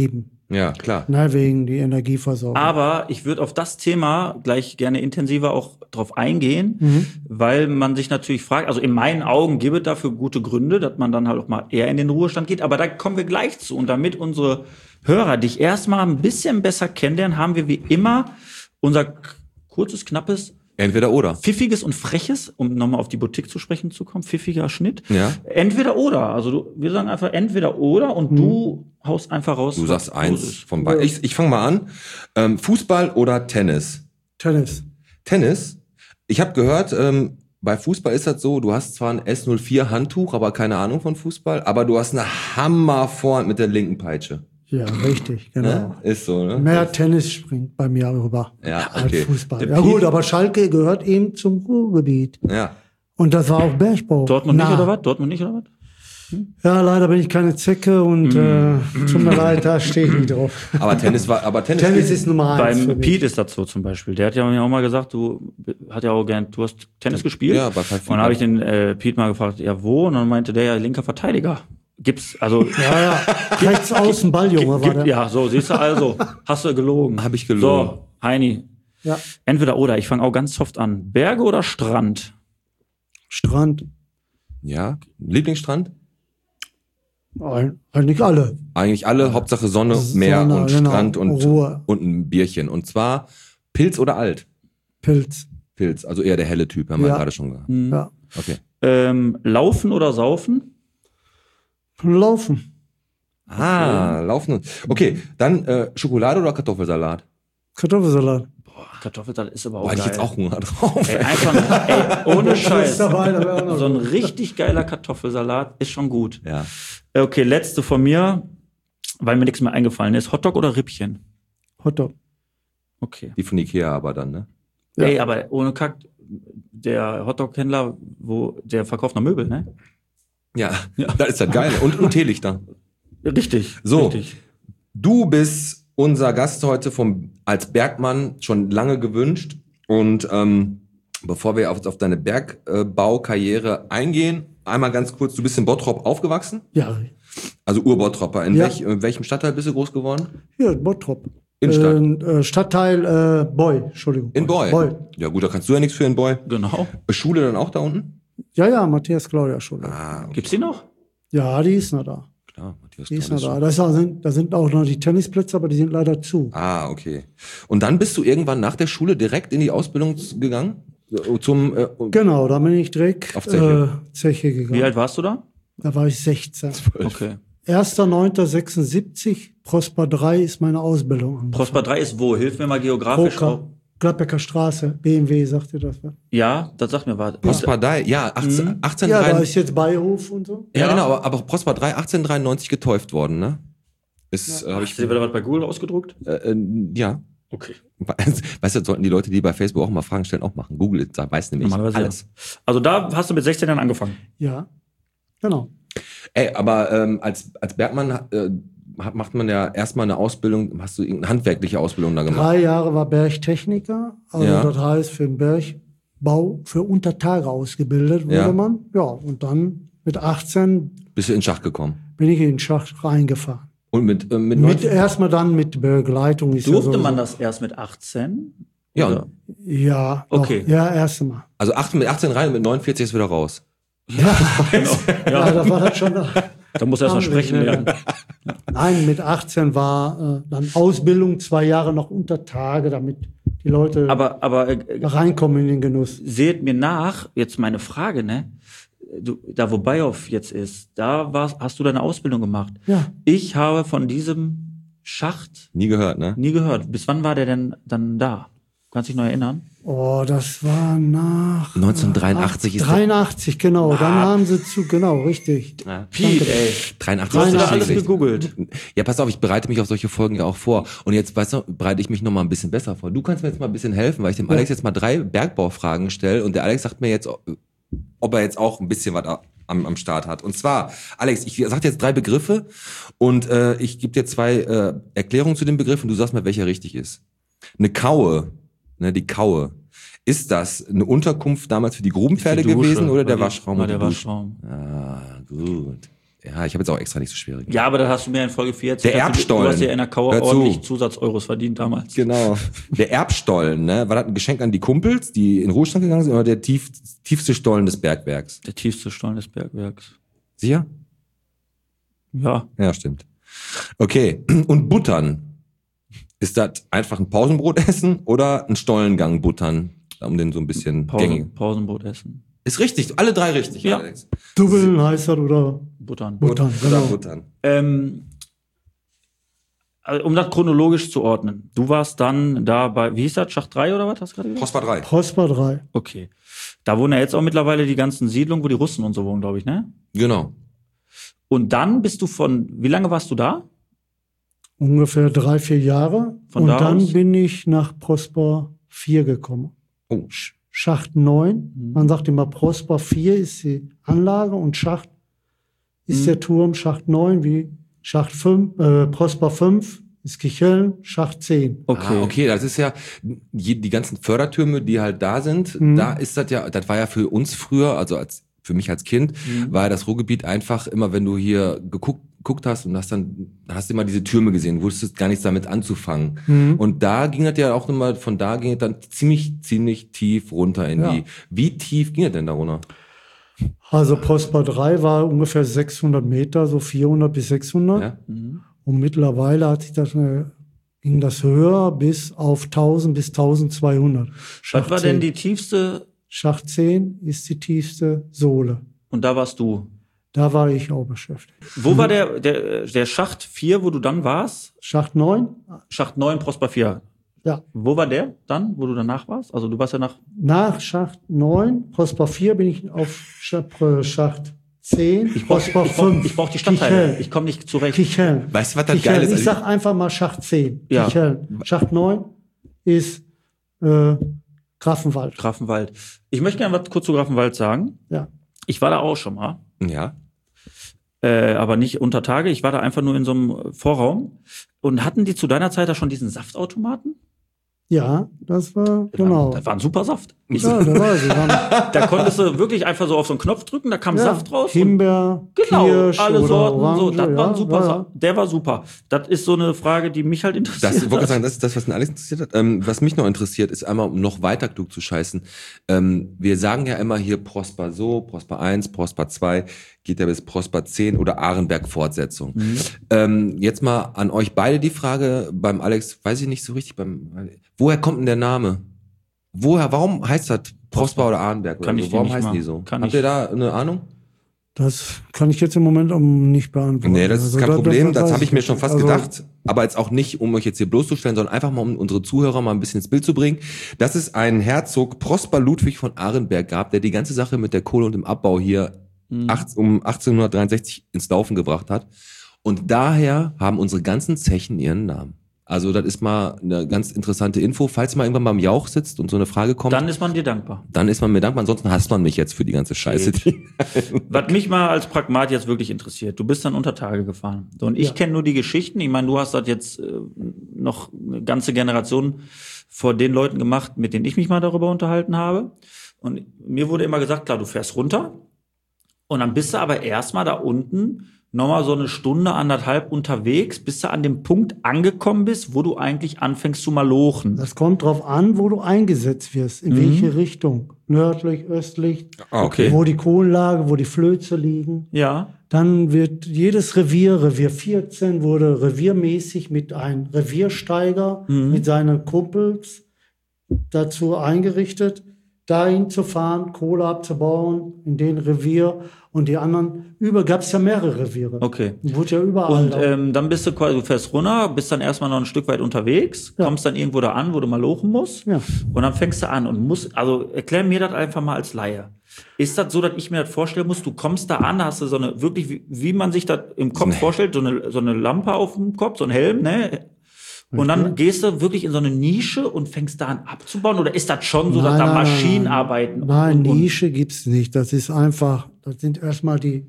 Ja, klar. Ne, wegen die Energieversorgung. Aber ich würde auf das Thema gleich gerne intensiver auch drauf eingehen, weil man sich natürlich fragt, also in meinen Augen gibt es dafür gute Gründe, dass man dann halt auch mal eher in den Ruhestand geht, aber da kommen wir gleich zu. Und damit unsere Hörer dich erstmal ein bisschen besser kennenlernen, haben wir wie immer unser kurzes, knappes, Entweder oder. pfiffiges und freches, um nochmal auf die Boutique zu sprechen zu kommen, pfiffiger Schnitt. Ja. Entweder oder. Also wir sagen einfach entweder oder und du haust einfach raus. Du was sagst eins los ist. von beiden. Ich fange mal an. Fußball oder Tennis? Tennis. Tennis? Ich habe gehört, bei Fußball ist das so, du hast zwar ein S04 Handtuch, aber keine Ahnung von Fußball, aber du hast eine Hammervorhand mit der linken Peitsche. Ja, richtig, genau. Ne? Ist so, ne? Mehr Tennis springt bei mir rüber Ja, als okay. Fußball. Ja gut, aber Schalke gehört eben zum Ruhrgebiet. Ja. Und das war auch Bergbau. Dortmund nicht Nah. oder was? Dortmund nicht oder was? Ja, leider bin ich keine Zecke und tut mir leid, da stehe ich nicht drauf. Aber Tennis Tennis ist Nummer 1 für Beim mich. Pete ist das so zum Beispiel. Der hat ja mir auch mal gesagt, du hast Tennis gespielt. Ja, bei Five Und dann habe ich den Pete mal gefragt, ja wo? Und dann meinte der ja linker Verteidiger. Gibt's, also Ja, rechts außen Balljunge war der. ja, so siehst du also, hast du gelogen. Hab ich gelogen. So, Heini. Ja. Entweder oder, ich fange auch ganz soft an. Berge oder Strand? Strand. Ja, Lieblingsstrand? Eigentlich alle. Eigentlich alle, Hauptsache Sonne, Sonne, Meer und genau. Strand und Ruhe. ein Bierchen. Und zwar Pilz oder Alt? Pilz. Pilz, also eher der helle Typ, haben wir Ja. gerade schon gesagt. Ja. Okay. Laufen oder saufen? Laufen. Laufen. Okay, dann Schokolade oder Kartoffelsalat? Kartoffelsalat. Kartoffelsalat ist aber auch Boah, hätte ich geil. jetzt auch Hunger drauf. Ey, einfach, ohne Scheiß. dabei, da wäre auch noch So ein richtig geiler Kartoffelsalat ist schon gut. Ja. Okay, letzte von mir, weil mir nichts mehr eingefallen ist. Hotdog oder Rippchen? Hotdog. Okay. Die von Ikea aber dann, ne? Ja. Ey, aber ohne Kack, der Hotdog-Händler, der verkauft noch Möbel, ne? Ja, das ist das Geile. Und Teelichter. Richtig. So. Richtig. Du bist unser Gast heute als Bergmann schon lange gewünscht. Und bevor wir auf deine Bergbaukarriere eingehen, einmal ganz kurz, du bist in Bottrop aufgewachsen? Ja, Also Ur-Bottropper. In Ja. welchem Stadtteil bist du groß geworden? hier, Bottrop. Innenstadt. Stadtteil Boy, Entschuldigung. In Boy. Ja gut, da kannst du ja nichts für in Boy. Genau. Schule dann auch da unten? Ja, Matthias-Claudia-Schule. Gibt's die noch? Ja, die ist noch da. Klar, Matthias Die ist noch Claudius. da. Da sind auch noch die Tennisplätze, aber die sind leider zu. Okay. Und dann bist du irgendwann nach der Schule direkt in die Ausbildung gegangen? Zum Genau, da bin ich direkt Auf Zeche. Zeche gegangen. Wie alt warst du da? Da war ich 16. Okay. 1.9.76, Prosper 3 ist meine Ausbildung. angefangen. Prosper 3 ist wo? Hilf mir mal geografisch. Roker, Gladbecker Straße, BMW, sagt ihr das? Was? Ja, das sagt mir was. Prosper 3, ja, 1893. Ja, da ist jetzt Beihof und so. Ja, Ja. genau, aber Prosper 3, 1893 getäuft worden, ne? Ist, habe ich, Hast du dir wieder was bei Google ausgedruckt? ja. Okay. Weißt du, sollten die Leute, die bei Facebook auch mal Fragen stellen, auch machen. Google weiß nämlich Normalerweise alles. ja. Also da hast du mit 16 Jahren angefangen. Ja, genau. Ey, aber als Bergmann macht man ja erstmal eine Ausbildung, hast du irgendeine handwerkliche Ausbildung da gemacht? 3 Jahre war Bergtechniker, also Ja. das heißt für den Bergbau für Untertage ausgebildet wurde Ja. man. Ja, und dann mit 18 Bist du in den Schacht gekommen? bin ich in den Schacht reingefahren. Und mit Mit 19? erstmal dann mit Begleitung. Ist Durfte ja so, man das erst mit 18? Ja, Oder? Ja, noch, Okay. ja, erste Mal. also mit 18 rein und mit 49 ist wieder raus. Ja, da war das schon. Da muss er erst mal sprechen lernen. Nein, mit 18 war dann Ausbildung, 2 Jahre noch Untertage, damit die Leute Aber reinkommen in den Genuss. seht mir nach, jetzt meine Frage, ne? Da wo Beihof jetzt ist, hast du deine Ausbildung gemacht. Ja. Ich habe von diesem Schacht Nie gehört, ne? nie gehört. Bis wann war der denn dann da? Kannst du dich noch erinnern? Oh, das war nach 1983 ist 83, genau. Dann haben sie genau, richtig. Pete, ey. 83 Du hast ist da das alles richtig. gegoogelt. Ja, pass auf, ich bereite mich auf solche Folgen ja auch vor. Und jetzt, weißt du, bereite ich mich noch mal ein bisschen besser vor. Du kannst mir jetzt mal ein bisschen helfen, weil ich dem Alex jetzt mal 3 Bergbaufragen stelle und der Alex sagt mir jetzt, ob er jetzt auch ein bisschen was am Start hat. Und zwar, Alex, ich sag dir jetzt 3 Begriffe und ich gebe dir 2 Erklärungen zu den Begriffen. Du sagst mir, welcher richtig ist. Eine Kaue, ne, die Kaue. Ist das eine Unterkunft damals für die Grubenpferde Die Dusche, gewesen oder der war Waschraum? War und der die Dusche? Waschraum. Ah, gut. Ja, ich habe jetzt auch extra nicht so schwierig. Ja, aber da hast du mir in Folge 4 erzählt. Der Erbstollen. Du hast ja in der Kauer Hör zu. ordentlich Zusatz-Euros verdient damals. Genau. Der Erbstollen, ne? War das ein Geschenk an die Kumpels, die in den Ruhestand gegangen sind, oder der tiefste Stollen des Bergwerks? Der tiefste Stollen des Bergwerks. Sicher? Ja. Ja, stimmt. Okay. Und Buttern. Ist das einfach ein Pausenbrot essen oder ein Stollengang buttern, um den so ein bisschen gängig? Pausenbrot essen. Ist richtig, alle drei richtig, Ja. Alex. Dubbeln heißt das oder Buttern. Buttern, Oder genau. buttern. Also, um das chronologisch zu ordnen. Du warst dann da bei, wie hieß das, Schacht 3 oder was? Hast du gerade gesagt? Prosper 3. Prosper 3. Okay. Da wohnen ja jetzt auch mittlerweile die ganzen Siedlungen, wo die Russen und so wohnen, glaube ich, ne? Genau. Und dann bist du wie lange warst du da? Ungefähr 3-4 Jahre. Von und da dann aus? bin ich nach Prosper 4 gekommen. Oh. Schacht 9. Man sagt immer, Prosper 4 ist die Anlage und Schacht ist der Turm. Schacht 9 wie Schacht 5, Prosper 5 ist Kicheln, Schacht 10. Okay, das ist ja, die ganzen Fördertürme, die halt da sind, da ist das ja, das war ja für uns früher, also für mich als Kind, war ja das Ruhrgebiet einfach immer, wenn du hier geguckt hast und hast du immer diese Türme gesehen, wusstest gar nichts damit anzufangen. Und da ging das ja auch immer, von da ging es dann ziemlich tief runter in Ja. wie tief ging es denn da runter? Also Prosper 3 war ungefähr 600 Meter, so 400 bis 600. Ja? Und mittlerweile hat sich ging das höher bis auf 1000 bis 1200. Was war denn die tiefste? Schacht 10 ist die tiefste Sohle. Und da warst du. Da war ich auch beschäftigt. Wo war der Schacht 4, wo du dann warst? Schacht 9? Schacht 9, Prosper 4. Ja. Wo war der dann, wo du danach warst? Also du warst ja Nach Schacht 9, Prosper 4, bin ich auf Schacht 10, Prosper 5. Ich brauch die Stadtteile. Ich komme nicht zurecht. Kicheln. Weißt du, was das geil ist? Ich sag einfach mal Schacht 10. Ja. Kicheln. Schacht 9 ist Grafenwald. Grafenwald. Ich möchte gerne was kurz zu Grafenwald sagen. Ja. Ich war da auch schon mal. Ja. Aber nicht unter Tage. Ich war da einfach nur in so einem Vorraum. Und hatten die zu deiner Zeit da schon diesen Saftautomaten? Ja, das war, genau. Das war ein super Saft. Ja, da war sie. Da konntest du wirklich einfach so auf so einen Knopf drücken, da kam Saft raus. Himbeer, Genau, Kirsch alle oder Sorten. Orange, So, das war ein super ja. Saft. Der war super. Das ist so eine Frage, die mich halt interessiert. Ich wollte gerade sagen, das ist das, was den Alex interessiert hat. Was mich noch interessiert, ist einmal, um noch weiter klug zu scheißen. Wir sagen ja immer hier Prosper so, Prosper 1, Prosper 2, geht ja bis Prosper 10 oder Arenberg-Fortsetzung. Jetzt mal an euch beide die Frage, beim Alex, weiß ich nicht so richtig, woher kommt denn der Name? Warum heißt das Prosper oder Arenberg? Oder Kann so? ich dir Warum nicht heißen mal- die so? kann Habt ich- ihr da eine Ahnung? Das kann ich jetzt im Moment nicht beantworten. Nee, das ist Also kein Problem, das weiß habe ich mir schon fast Also, gedacht. Aber jetzt auch nicht, um euch jetzt hier bloßzustellen, sondern einfach mal, um unsere Zuhörer mal ein bisschen ins Bild zu bringen, dass es einen Herzog Prosper Ludwig von Arenberg gab, der die ganze Sache mit der Kohle und dem Abbau hier um 1863 ins Laufen gebracht hat. Und daher haben unsere ganzen Zechen ihren Namen. Also das ist mal eine ganz interessante Info. Falls man irgendwann beim Jauch sitzt und so eine Frage kommt, Dann ist man dir dankbar. dann ist man mir dankbar. Ansonsten hasst man mich jetzt für die ganze Scheiße. Was mich mal als Pragmat jetzt wirklich interessiert, du bist dann unter Tage gefahren. So, und ich Ja. kenne nur die Geschichten. Ich meine, du hast das jetzt noch eine ganze Generation vor den Leuten gemacht, mit denen ich mich mal darüber unterhalten habe. Und mir wurde immer gesagt, klar, du fährst runter. Und dann bist du aber erstmal da unten nochmal so eine Stunde, 1,5 unterwegs, bis du an dem Punkt angekommen bist, wo du eigentlich anfängst zu malochen. Das kommt drauf an, wo du eingesetzt wirst, in welche Richtung. Nördlich, östlich, Okay. wo die Kohlenlage, wo die Flöze liegen. Ja. Dann wird jedes Revier 14 wurde reviermäßig mit einem Reviersteiger mit seinen Kumpels dazu eingerichtet, dahin zu fahren, Kohle abzubauen in den Revier und die anderen. Gab es ja mehrere Reviere. Okay. Wurde ja überall. Und dann bist du quasi, du fährst runter, bist dann erstmal noch ein Stück weit unterwegs, Ja. kommst dann irgendwo da an, wo du mal lochen musst. Ja. Und dann fängst du an und also erklär mir das einfach mal als Laie. Ist das so, dass ich mir das vorstellen muss, du kommst da an, hast du so eine, wirklich, wie man sich das im Kopf vorstellt, so eine Lampe auf dem Kopf, so ein Helm, ne? Und dann gehst du wirklich in so eine Nische und fängst da an abzubauen? Oder ist das schon so, dass da Maschinen arbeiten? Nein, und- Nische gibt's nicht. Das ist einfach, das sind erstmal die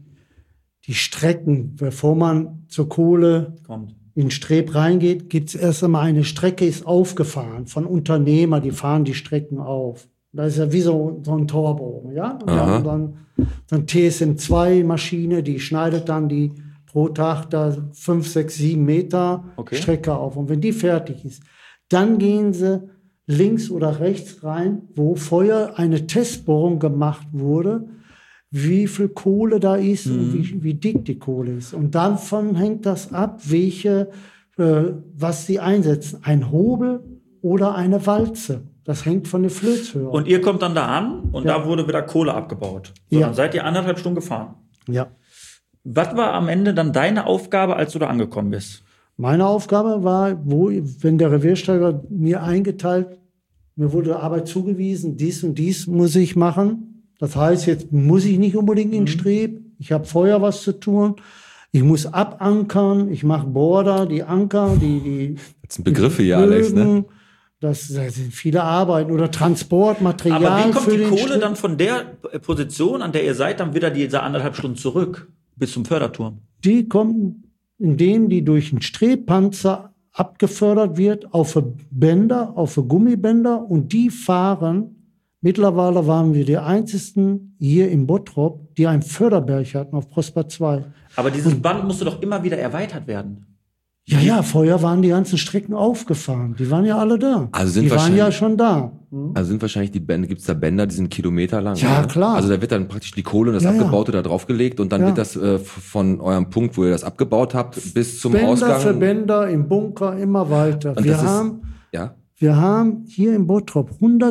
Strecken. Bevor man zur Kohle kommt. in Streb reingeht, gibt's erst einmal eine Strecke, ist aufgefahren von Unternehmer, die fahren die Strecken auf. Das ist ja wie so ein Torbogen, ja. Und wir Aha. haben dann so eine TSM2-Maschine, die schneidet dann die pro Tag da 5, 6, 7 Meter Okay. Strecke auf. Und wenn die fertig ist, dann gehen sie links oder rechts rein, wo vorher eine Testbohrung gemacht wurde, wie viel Kohle da ist und wie dick die Kohle ist. Und davon hängt das ab, was sie einsetzen. Ein Hobel oder eine Walze. Das hängt von der Flötshöhe ab. Und ihr kommt dann da an und Ja. da wurde wieder Kohle abgebaut. So, Ja. Dann seid ihr 1,5 Stunden gefahren. Ja. Was war am Ende dann deine Aufgabe, als du da angekommen bist? Meine Aufgabe war, wenn der Reviersteiger mir eingeteilt, mir wurde Arbeit zugewiesen, dies und dies muss ich machen. Das heißt, jetzt muss ich nicht unbedingt in Streb. Ich habe vorher was zu tun. Ich muss abankern. Ich mache Border, die Anker, die Das sind Begriffe hier, Alex, ne? Bögen. Das sind viele Arbeiten oder Transportmaterial. Aber wie kommt für die den Kohle Streb. dann von der Position, an der ihr seid, dann wieder diese 1,5 Stunden zurück bis zum Förderturm? Die kommen, indem die durch einen Strebpanzer abgefördert wird, auf Bänder, auf Gummibänder, und die fahren. Mittlerweile waren wir die einzigen hier in Bottrop, die einen Förderberg hatten auf Prosper 2. Aber dieses Band musste doch immer wieder erweitert werden. Ja, vorher waren die ganzen Strecken aufgefahren. Die waren ja alle da. Also sind die waren wahrscheinlich- ja schon da. Also sind wahrscheinlich die Bänder, gibt es da Bänder, die sind kilometerlang? Ja, ne? klar. Also da wird dann praktisch die Kohle und das Ja, ja. Abgebaute da draufgelegt und dann Ja. wird das von eurem Punkt, wo ihr das abgebaut habt, bis zum Bänder Ausgang. für Bänder im Bunker immer weiter. Und Wir das ist- haben, Ja. wir haben hier in Bottrop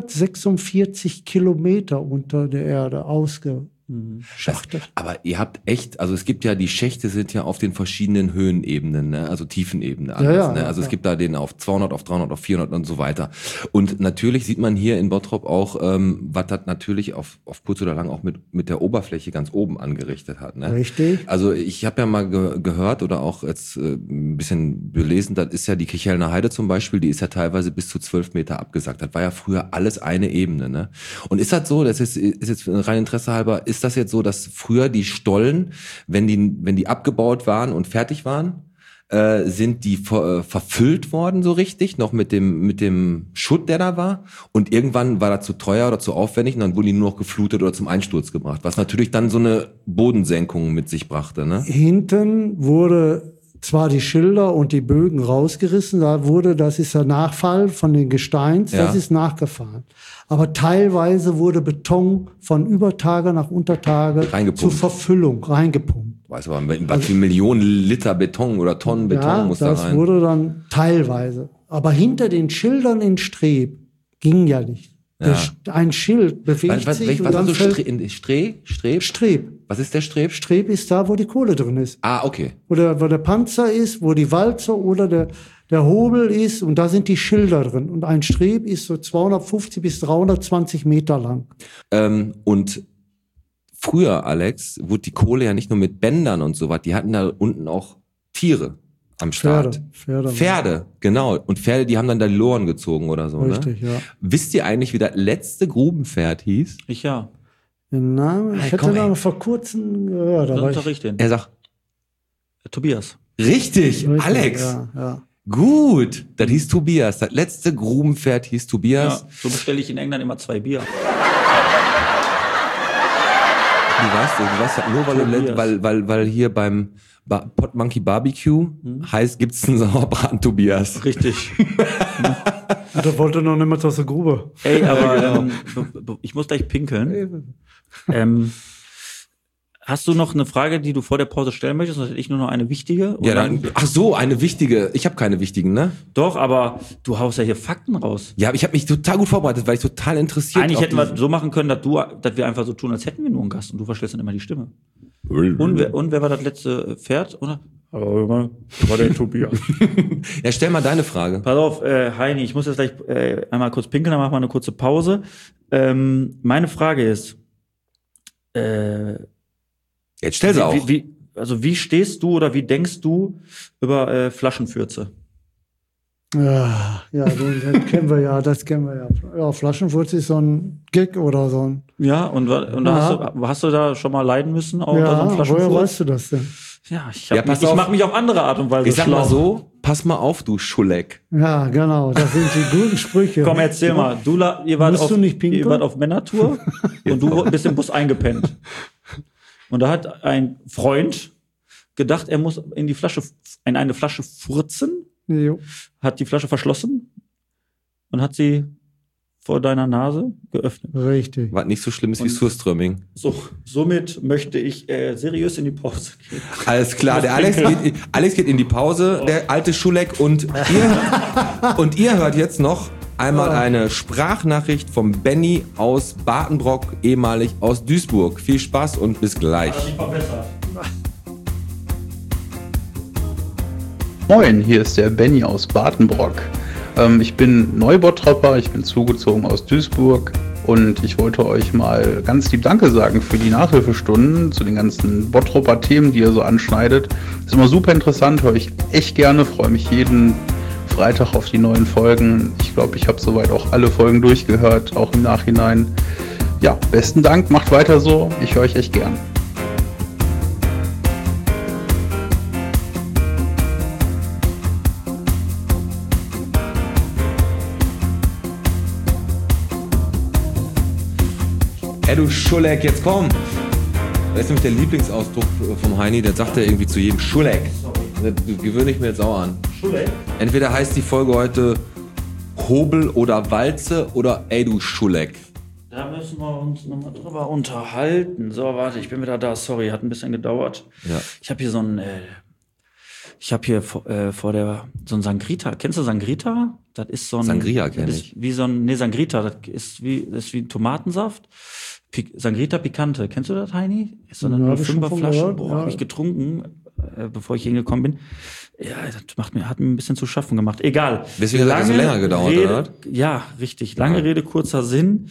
146 Kilometer unter der Erde ausgeschachtet. Aber ihr habt echt, also es gibt ja, die Schächte sind ja auf den verschiedenen Höhenebenen, ne? Also Tiefenebene. Alles, Ja, ne? Also es ja. gibt da den auf 200, auf 300, auf 400 und so weiter. Und natürlich sieht man hier in Bottrop auch, was das natürlich auf kurz oder lang auch mit der Oberfläche ganz oben angerichtet hat. Ne? Richtig. Also ich habe ja mal gehört oder auch jetzt ein bisschen belesen, das ist ja die Kichelner Heide zum Beispiel, die ist ja teilweise bis zu 12 Meter abgesackt. Das war ja früher alles eine Ebene. Ne? Und ist das so, das ist jetzt rein Interesse halber, ist das jetzt so, dass früher die Stollen, wenn die abgebaut waren und fertig waren, sind die verfüllt worden so richtig, noch mit dem Schutt, der da war, und irgendwann war das zu teuer oder zu aufwendig und dann wurden die nur noch geflutet oder zum Einsturz gebracht, was natürlich dann so eine Bodensenkung mit sich brachte, ne? Hinten wurde zwar die Schilder und die Bögen rausgerissen, das ist der Nachfall von den Gesteins, Ja. das ist nachgefahren. Aber teilweise wurde Beton von Übertage nach Untertage Reingepumpt. zur Verfüllung reingepumpt. Weiß aber, was für Millionen Liter Beton oder Tonnen Beton Ja, muss da das rein. wurde dann teilweise. Aber hinter den Schildern in Streb ging ja nicht. Ja. Ein Schild bewegt sich und was dann ist so fällt Streb? Streb. Was ist der Streb? Streb ist da, wo die Kohle drin ist. Ah, okay. Wo der Panzer ist, wo die Walze oder der Hobel ist, und da sind die Schilder drin. Und ein Streb ist so 250 bis 320 Meter lang. Und früher, Alex, wurde die Kohle ja nicht nur mit Bändern und so was, die hatten da unten auch Tiere am Start. Pferde. Genau. Und Pferde, die haben dann da die Loren gezogen oder so. Richtig, ne? ja. Wisst ihr eigentlich, wie das letzte Grubenpferd hieß? Ich ja. Den Namen, ich Hey, hatte komm, da ey. noch vor kurzem gehört. Dann Aber ich, unterricht den. Er sagt, Tobias. richtig, richtig, Alex. Ja. Gut. Das hieß Tobias. Das letzte Grubenpferd hieß Tobias. Ja, so bestelle ich in England immer 2 Bier. Du weißt ja nur, Tobias. weil hier beim Pot Monkey Barbecue gibt's einen Sauerbraten Tobias. Richtig. Und der wollte noch nicht mal aus der Grube. Ey, aber genau. ich muss gleich pinkeln. Hast du noch eine Frage, die du vor der Pause stellen möchtest? Sonst hätte ich nur noch eine wichtige. Und Ja, dann, ach so, eine wichtige. Ich habe keine wichtigen, ne? Doch, aber du haust ja hier Fakten raus. Ja, aber ich habe mich total gut vorbereitet, weil ich total interessiert Eigentlich auf hätten wir so machen können, dass wir einfach so tun, als hätten wir nur einen Gast und du verstellst dann immer die Stimme. diesen- Und wer war das letzte Pferd? Oder? Hallo, war der Tobias. Ja, stell mal deine Frage. Pass auf, Heini, ich muss jetzt gleich einmal kurz pinkeln, dann machen wir eine kurze Pause. Meine Frage ist, Jetzt stell sie auch. wie stehst du oder wie denkst du über Flaschenfürze? Ja, das kennen wir ja. Ja, Flaschenfurz ist so ein Gag oder so ein. Ja, und Ja. hast du da schon mal leiden müssen? Auch unter so einem Ja, woher Flaschenfurz? weißt du das denn? Ja, ich Ja, pass auf. mache mich auf andere Art und Weise Ich sag mal schlau. so, pass mal auf, du Schulleck. Ja, genau, das sind die guten Sprüche. Komm, erzähl mal. Ihr wart auf Männertour und du bist im Bus eingepennt. Und da hat ein Freund gedacht, er muss in eine Flasche furzen, Jo. hat die Flasche verschlossen und hat sie vor deiner Nase geöffnet. Richtig. Was nicht so schlimm ist wie Surströmming. So, somit möchte ich seriös in die Pause gehen. Alles klar, der Alex geht in die Pause, der alte Schulleck, und ihr hört jetzt noch einmal eine Sprachnachricht vom Benny aus Badenbrock, ehemalig aus Duisburg. Viel Spaß und bis gleich. Moin, hier ist der Benny aus Badenbrock. Ich bin Neubottropper, ich bin zugezogen aus Duisburg und ich wollte euch mal ganz lieb Danke sagen für die Nachhilfestunden zu den ganzen Bottropper-Themen, die ihr so anschneidet. Ist immer super interessant, höre ich echt gerne, freue mich jeden Freitag auf die neuen Folgen. Ich glaube, ich habe soweit auch alle Folgen durchgehört, auch im Nachhinein. Ja, besten Dank, macht weiter so, ich höre euch echt gern. Ey, du Schulleck, jetzt komm! Das ist nämlich der Lieblingsausdruck vom Heini, der sagt er irgendwie zu jedem Schulleck. Das gewöhne ich mir jetzt auch an. Schulleck? Entweder heißt die Folge heute Hobel oder Walze oder ey, du Schulleck. Da müssen wir uns nochmal drüber unterhalten. So, warte, ich bin wieder da. Sorry, hat ein bisschen gedauert. Ja. Ich habe hier vor der so ein Sangrita. Kennst du Sangrita? Das ist so ein Sangria kenn ich. Wie so ein Sangrita, das ist wie Tomatensaft. Sangrita Picante. Kennst du das, Heini? Ist so eine Ja, hab ich schon 05er von Flasche. gehört, Boah, ja. habe ich getrunken, bevor ich hingekommen bin. Ja, das hat mir ein bisschen zu schaffen gemacht. Egal. Deswegen hat das so länger gedauert, Rede, oder? Ja, richtig. Lange Rede, kurzer Sinn.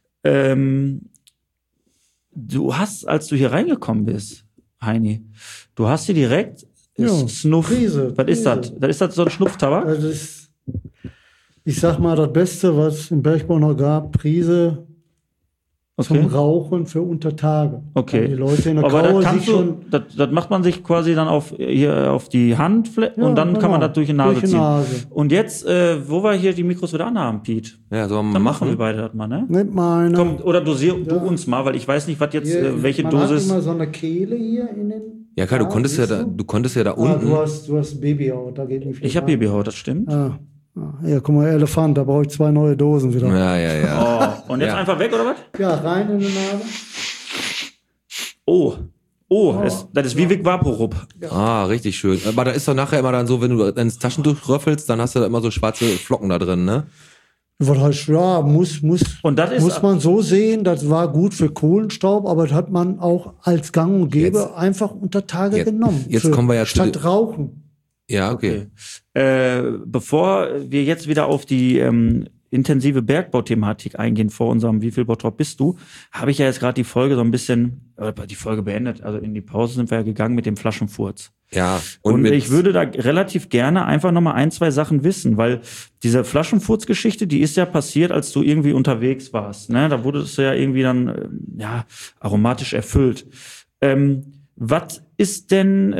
Du hast, als du hier reingekommen bist, Heini, du hast hier direkt Snuff. Prise. Was ist das? Das ist das so ein Schnupftabak? Das ist, ich sag mal, das Beste, was im Bergbau noch gab, Prise zum Rauchen für Untertage. Okay. Weil die Leute in der Aber Kaue das kannst sich schon... das macht man sich quasi dann auf die Hand und dann kann man das durch die Nase durch die ziehen. Nase. Und jetzt, wo wir hier die Mikros wieder anhaben, Pete, Ja, sollen wir dann mal machen wir machen? beide das mal, ne? Nicht meine. Komm, oder dosier du uns mal, weil ich weiß nicht, was jetzt, Hier, welche man Dosis. hat immer so eine Kehle hier in den... Ja klar, du konntest ja da unten. Du hast Babyhaut, da geht nicht viel Ich habe rein. Babyhaut, das stimmt. Ja, guck mal, Elefant, da brauche ich 2 neue Dosen wieder. Ja. Oh, und jetzt Ja. einfach weg, oder was? Ja, rein in die Nase. Oh, das ist wie Vic Vaporub. Ah, richtig schön. Aber da ist doch nachher immer dann so, wenn du ins Taschentuch röffelst, dann hast du da immer so schwarze Flocken da drin, ne? Was heißt, ja, muss Und das ist man so sehen, das war gut für Kohlenstaub, aber das hat man auch als Gang und Gäbe Jetzt- einfach unter Tage genommen. jetzt Für- kommen wir ja zu statt Rauchen. Ja, okay. Bevor wir jetzt wieder auf die intensive Bergbauthematik eingehen vor unserem Wie viel Bottrop bist du, habe ich ja jetzt gerade die Folge so ein bisschen, die Folge beendet, also in die Pause sind wir ja gegangen mit dem Flaschenfurz. Ja. Und ich würde da relativ gerne einfach nochmal 1, 2 Sachen wissen, weil diese Flaschenfurz-Geschichte, die ist ja passiert, als du irgendwie unterwegs warst. Ne? Da wurdest du ja irgendwie dann aromatisch erfüllt. Was ist denn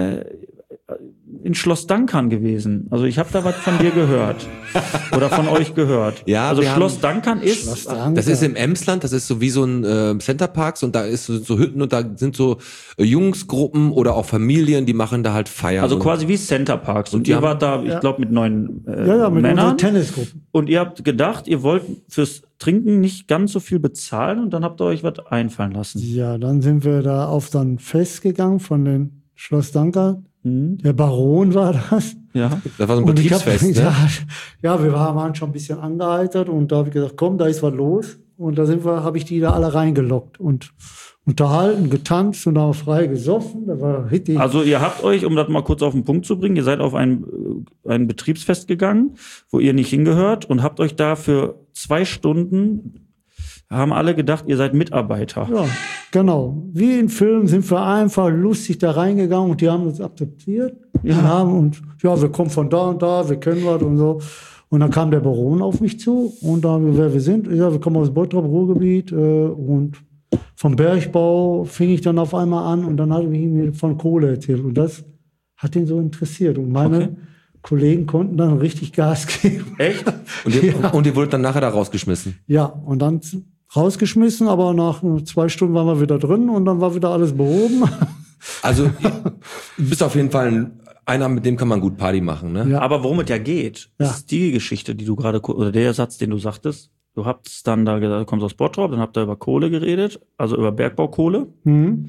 in Schloss Dankern gewesen? Also ich habe da was von dir gehört. Oder von euch gehört. Ja, also wir Schloss Dankern ist... Das ist im Emsland, das ist so wie so ein Centerparks und da ist so Hütten und da sind so Jungsgruppen oder auch Familien, die machen da halt Feiern. Also und quasi wie Centerparks. Und die ihr haben- wart da, ich glaube, mit 9 mit unserer Männern. Tennisgruppe. Und ihr habt gedacht, ihr wollt fürs Trinken nicht ganz so viel bezahlen und dann habt ihr euch was einfallen lassen. Ja, dann sind wir da auf so ein Fest gegangen von den Schloss Danker. Mhm. Der Baron war das. Ja. Das war so ein Und ich Betriebsfest, ne? ja, wir waren schon ein bisschen angeheitert und da habe ich gesagt, komm, da ist was los. Und da habe ich die da alle reingelockt und unterhalten, getanzt und auch frei gesoffen. Da war richtig. Also ihr habt euch, um das mal kurz auf den Punkt zu bringen, ihr seid auf ein Betriebsfest gegangen, wo ihr nicht hingehört und habt euch da für 2 Stunden, haben alle gedacht, ihr seid Mitarbeiter. Ja, genau. Wie in Filmen sind wir einfach lustig da reingegangen und die haben uns akzeptiert. Ja. Wir kommen von da und da, wir können was und so. Und dann kam der Baron auf mich zu und da, wer wir sind. Ja, wir kommen aus Bottrop, Ruhrgebiet und vom Bergbau fing ich dann auf einmal an und dann hat er mir von Kohle erzählt und das hat ihn so interessiert. Und meine Kollegen konnten dann richtig Gas geben. Echt? Und ihr wurdet dann nachher da rausgeschmissen? Ja, und dann rausgeschmissen, aber nach 2 Stunden waren wir wieder drin und dann war wieder alles behoben. Also, du bist auf jeden Fall einer, mit dem kann man gut Party machen, ne? Ja. Aber worum es ja geht, Ja. ist die Geschichte, die du gerade, oder der Satz, den du sagtest. Du habt dann da gesagt, du kommst aus Bottrop, dann habt ihr über Kohle geredet, also über Bergbaukohle. Mhm.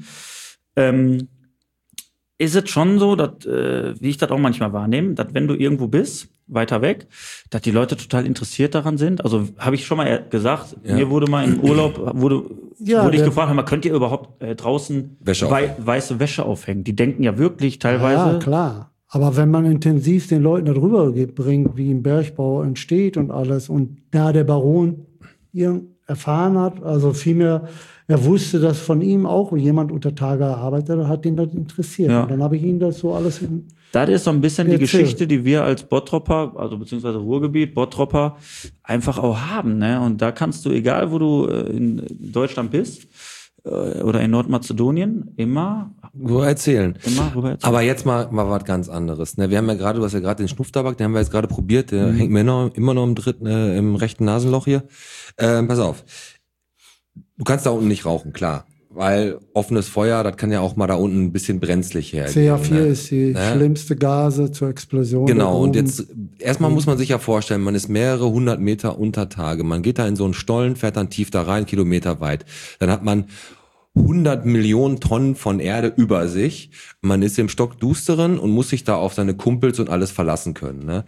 Ist es schon so, dass, wie ich das auch manchmal wahrnehme, dass wenn du irgendwo bist, weiter weg, dass die Leute total interessiert daran sind? Also habe ich schon mal gesagt, mir wurde mal im Urlaub, wurde ich gefragt, könnt ihr überhaupt draußen weiße Wäsche aufhängen? Die denken ja wirklich teilweise. Ja, klar. Aber wenn man intensiv den Leuten darüber bringt, wie im Bergbau entsteht und alles, und da der Baron erfahren hat, also vielmehr, er wusste, dass von ihm auch jemand unter Tage arbeitet, hat ihn das interessiert. Ja. Und dann habe ich ihn das so alles Das ist so ein bisschen die erzählt. Geschichte, die wir als Bottropper, also beziehungsweise Ruhrgebiet, Bottropper, einfach auch haben, ne? Und da kannst du, egal wo du in Deutschland bist, oder in Nordmazedonien, immer Rüber erzählen. rüber erzählen. Aber jetzt mal was ganz anderes. Ne? Wir haben ja gerade, du hast ja gerade den Schnupftabak, den haben wir jetzt gerade probiert, der hängt mir immer noch im rechten Nasenloch hier. Pass auf. Du kannst da unten nicht rauchen, klar. Weil offenes Feuer, das kann ja auch mal da unten ein bisschen brenzlig hergehen. CH4 ne? ist die schlimmste Gase zur Explosion. Genau, und da oben. jetzt erstmal muss man sich ja vorstellen, man ist mehrere 100 Meter unter Tage. Man geht da in so einen Stollen, fährt dann tief da rein, Kilometer weit. Dann hat man 100 Millionen Tonnen von Erde über sich. Man ist im Stockdusteren und muss sich da auf seine Kumpels und alles verlassen können. Ne?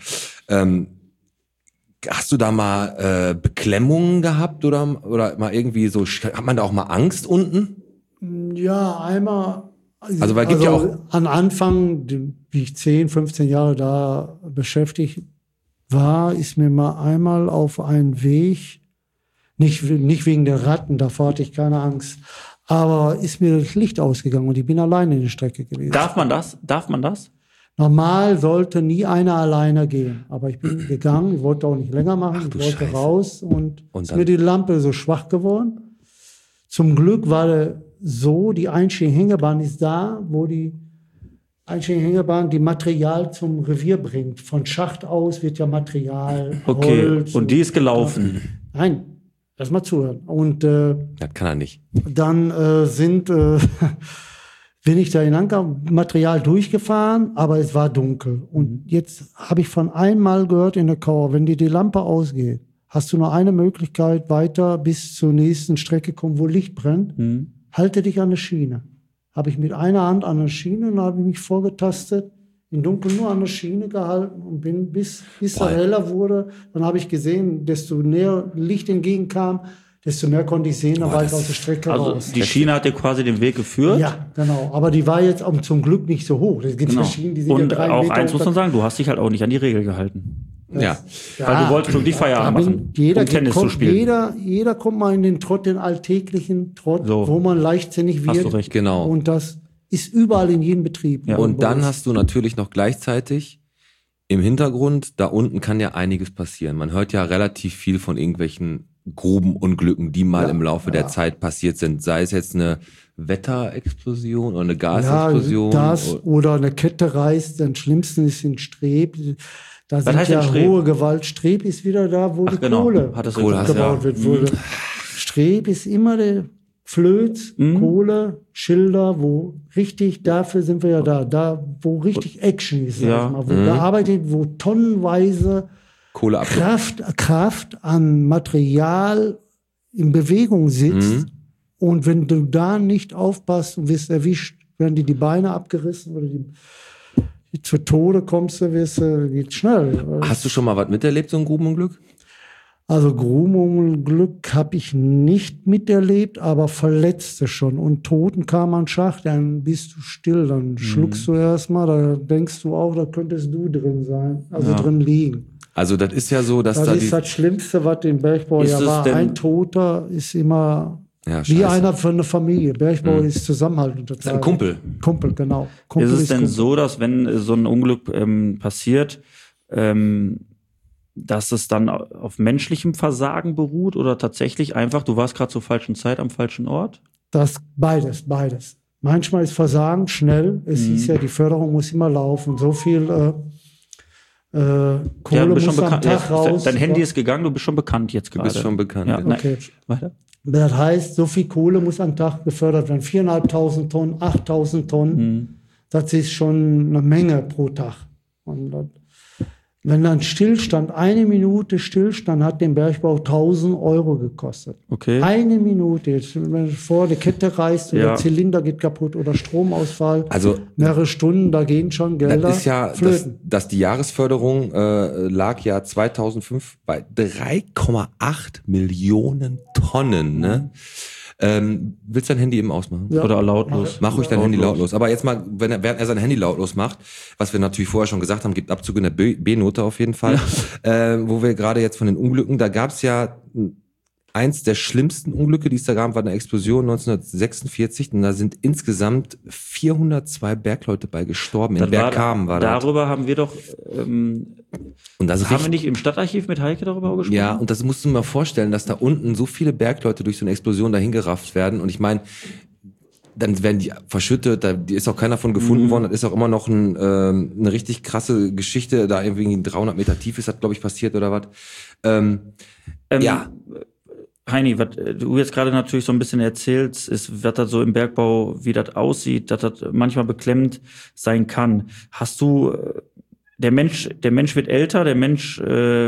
Hast du da mal Beklemmungen gehabt oder mal irgendwie so, hat man da auch mal Angst unten? Ja, einmal. Also, weil gibt ja auch Am Anfang, wie ich 10, 15 Jahre da beschäftigt war, ist mir mal einmal auf einen Weg, nicht wegen der Ratten, davor hatte ich keine Angst, aber ist mir das Licht ausgegangen und ich bin alleine in der Strecke gewesen. Darf man das? Normal sollte nie einer alleine gehen, aber ich bin gegangen, ich wollte auch nicht länger machen, ich wollte Scheiße. raus und ist dann? mir die Lampe so schwach geworden. Zum Glück war so, die Einstieghängebahn ist da, wo die Einstieghängebahn die Material zum Revier bringt. Von Schacht aus wird ja Material, Okay, Holz. und die ist gelaufen. Nein, lass mal zuhören. Und das kann er nicht. dann bin ich da in Ankermaterial durchgefahren, aber es war dunkel. Und jetzt habe ich von einmal gehört in der Kauer, wenn dir die Lampe ausgeht, hast du nur eine Möglichkeit, weiter bis zur nächsten Strecke kommen, wo Licht brennt. Halte dich an der Schiene. Habe ich mit einer Hand an der Schiene und habe ich mich vorgetastet, im Dunkeln nur an der Schiene gehalten und bin bis es heller wurde. Dann habe ich gesehen, desto näher Licht entgegenkam, desto mehr konnte ich sehen, dann war ich aus der Strecke Also raus. die Schiene hat dir quasi den Weg geführt. Ja, genau. Aber die war jetzt auch zum Glück nicht so hoch. Es gibt Genau. Schienen, die sind Und ja 3 auch Meter eins muss man unter- sagen, du hast dich halt auch nicht an die Regel gehalten. Ja. Weil du wolltest wirklich Feierabend machen, um Tennis zu spielen. Jeder kommt mal in den Trott, den alltäglichen Trott, So. wo man leichtsinnig wird. Hast du recht. Genau. Und das ist überall in jedem Betrieb. Ja. Und dann hast du natürlich noch gleichzeitig im Hintergrund, da unten kann ja einiges passieren. Man hört ja relativ viel von irgendwelchen Grubenunglücken, die mal im Laufe der Zeit passiert sind. Sei es jetzt eine Wetterexplosion oder eine Gasexplosion. Ja, das oder eine Kette reißt. Am schlimmsten ist in Streb. Da sind heißt denn ja Streb? hohe Gewalt. Streb ist wieder da, wo die genau. Kohle Hattest du Kohle gesagt, abgebaut ja. wird. Streb ist immer der Flöz, Kohle, Schilder, wo richtig, dafür sind wir ja da wo richtig Action ist, sag Ja. ich mal, wo gearbeitet, wo tonnenweise Kohle ab. Kraft an Material in Bewegung sitzt. Und wenn du da nicht aufpasst und wirst erwischt, werden dir die Beine abgerissen oder zu Tode kommst du, geht schnell. Hast du schon mal was miterlebt, so ein Grubenunglück? Also Grubenunglück habe ich nicht miterlebt, aber Verletzte schon. Und Toten kam an Schacht, dann bist du still, dann schluckst du erstmal, da denkst du auch, da könntest du drin sein, also drin liegen. Also das ist ja so, dass Das da ist das Schlimmste, was im Bergbau Ist ja es war. denn- Ein Toter ist immer Ja, wie scheiße. einer von einer Familie. Bergbau ist Zusammenhalt unter ist ein Kumpel. Kumpel, genau. Kumpel Ist es denn Kumpel. so, dass wenn so ein Unglück passiert, dass es dann auf menschlichem Versagen beruht oder tatsächlich einfach, du warst gerade zur falschen Zeit am falschen Ort? Das beides. Manchmal ist Versagen schnell. Es hieß ja, die Förderung muss immer laufen. So viel Kohle du bist muss schon am bekannt. Tag raus. Dein Handy ist gegangen, du bist schon bekannt jetzt Du gerade. bist schon bekannt. Ja, nein. Okay. Weiter. Das heißt, so viel Kohle muss am Tag gefördert werden. 4.500 Tonnen, 8.000 Tonnen. Das ist schon eine Menge pro Tag. Und das, wenn dann Stillstand, 1 Minute Stillstand hat den Bergbau 1.000 Euro gekostet. Okay. 1 Minute. Jetzt, wenn du vor die Kette reißt oder Ja. Zylinder geht kaputt oder Stromausfall, Also mehrere Stunden, da gehen schon Gelder das ist ja, flöten. dass die Jahresförderung lag ja 2005 bei 3,8 Millionen Tonnen. Ne? Willst du dein Handy eben ausmachen? Ja. Oder lautlos. Mach ruhig dein Handy lautlos. Aber jetzt mal, während er sein Handy lautlos macht, was wir natürlich vorher schon gesagt haben, gibt Abzug in der B-Note auf jeden Fall. Wo wir gerade jetzt von den Unglücken, da gab es ja eins der schlimmsten Unglücke, die es da gab, war eine Explosion 1946. Und da sind insgesamt 402 Bergleute bei gestorben. In Bergkamen war das. Darüber haben wir doch, Und das ist haben wir nicht im Stadtarchiv mit Heike darüber gesprochen? Ja, und das musst du dir mal vorstellen, dass da unten so viele Bergleute durch so eine Explosion dahin gerafft werden. Und ich meine, dann werden die verschüttet, da ist auch keiner von gefunden worden. Das ist auch immer noch eine richtig krasse Geschichte. Da irgendwie 300 Meter tief ist das, glaube ich, passiert oder was. Ja. Heini, was du jetzt gerade natürlich so ein bisschen erzählst, ist, was das so im Bergbau, wie das aussieht, dass das manchmal beklemmend sein kann. Hast du, der Mensch wird älter, der Mensch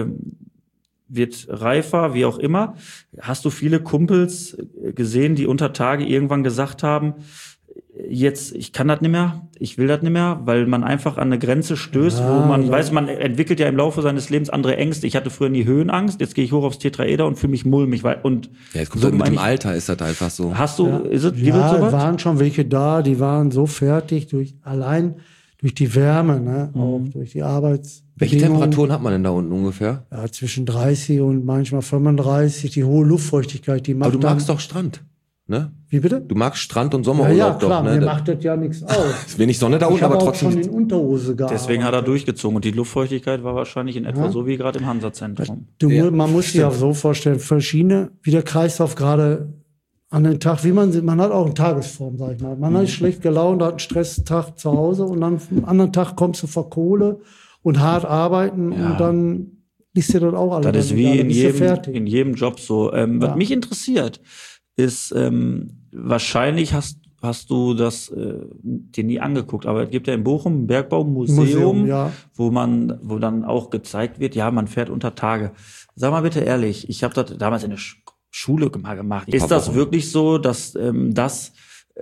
wird reifer, wie auch immer. Hast du viele Kumpels gesehen, die unter Tage irgendwann gesagt haben, jetzt, ich kann das nicht mehr, ich will das nicht mehr, weil man einfach an eine Grenze stößt, wo man weiß, man entwickelt ja im Laufe seines Lebens andere Ängste. Ich hatte früher nie Höhenangst, jetzt gehe ich hoch aufs Tetraeder und fühle mich mulmig. Und Ja, jetzt kommt so mit dem meine ich- Alter ist das einfach so. Hast du, ist es, gibt es Ja, sowas? waren schon welche da, die waren so fertig allein durch die Wärme, ne, auch durch die Welche Arbeitsbedingungen. Temperaturen hat man denn da unten ungefähr? Ja, zwischen 30 und manchmal 35, die hohe Luftfeuchtigkeit, die macht Aber du dann, magst doch Strand, ne? Wie bitte? Du magst Strand und Ja, Sommerurlaub ja, klar, doch, mir ne? macht das ja nichts aus. Ist wenig Sonne da Ich unten, habe aber auch schon in trotzdem. Unterhose gearbeitet. Deswegen hat er durchgezogen und die Luftfeuchtigkeit war wahrscheinlich in etwa so wie gerade im Hansa-Zentrum. Man muss sich auch so vorstellen, verschiedene, wie der Kreislauf gerade an den Tag, man hat auch eine Tagesform, sag ich mal. Man ist schlecht gelaunt, hat einen Stresstag zu Hause und dann am anderen Tag kommst du vor Kohle und hart arbeiten und dann liest dir das auch alles. Das ist wie in jedem Job so. Was mich interessiert, ist, wahrscheinlich hast du das dir nie angeguckt, aber es gibt ja in Bochum ein Bergbaumuseum, wo dann auch gezeigt wird, ja, man fährt unter Tage. Sag mal bitte ehrlich, ich habe das damals in der Schule mal gemacht. Ist das wirklich so, dass das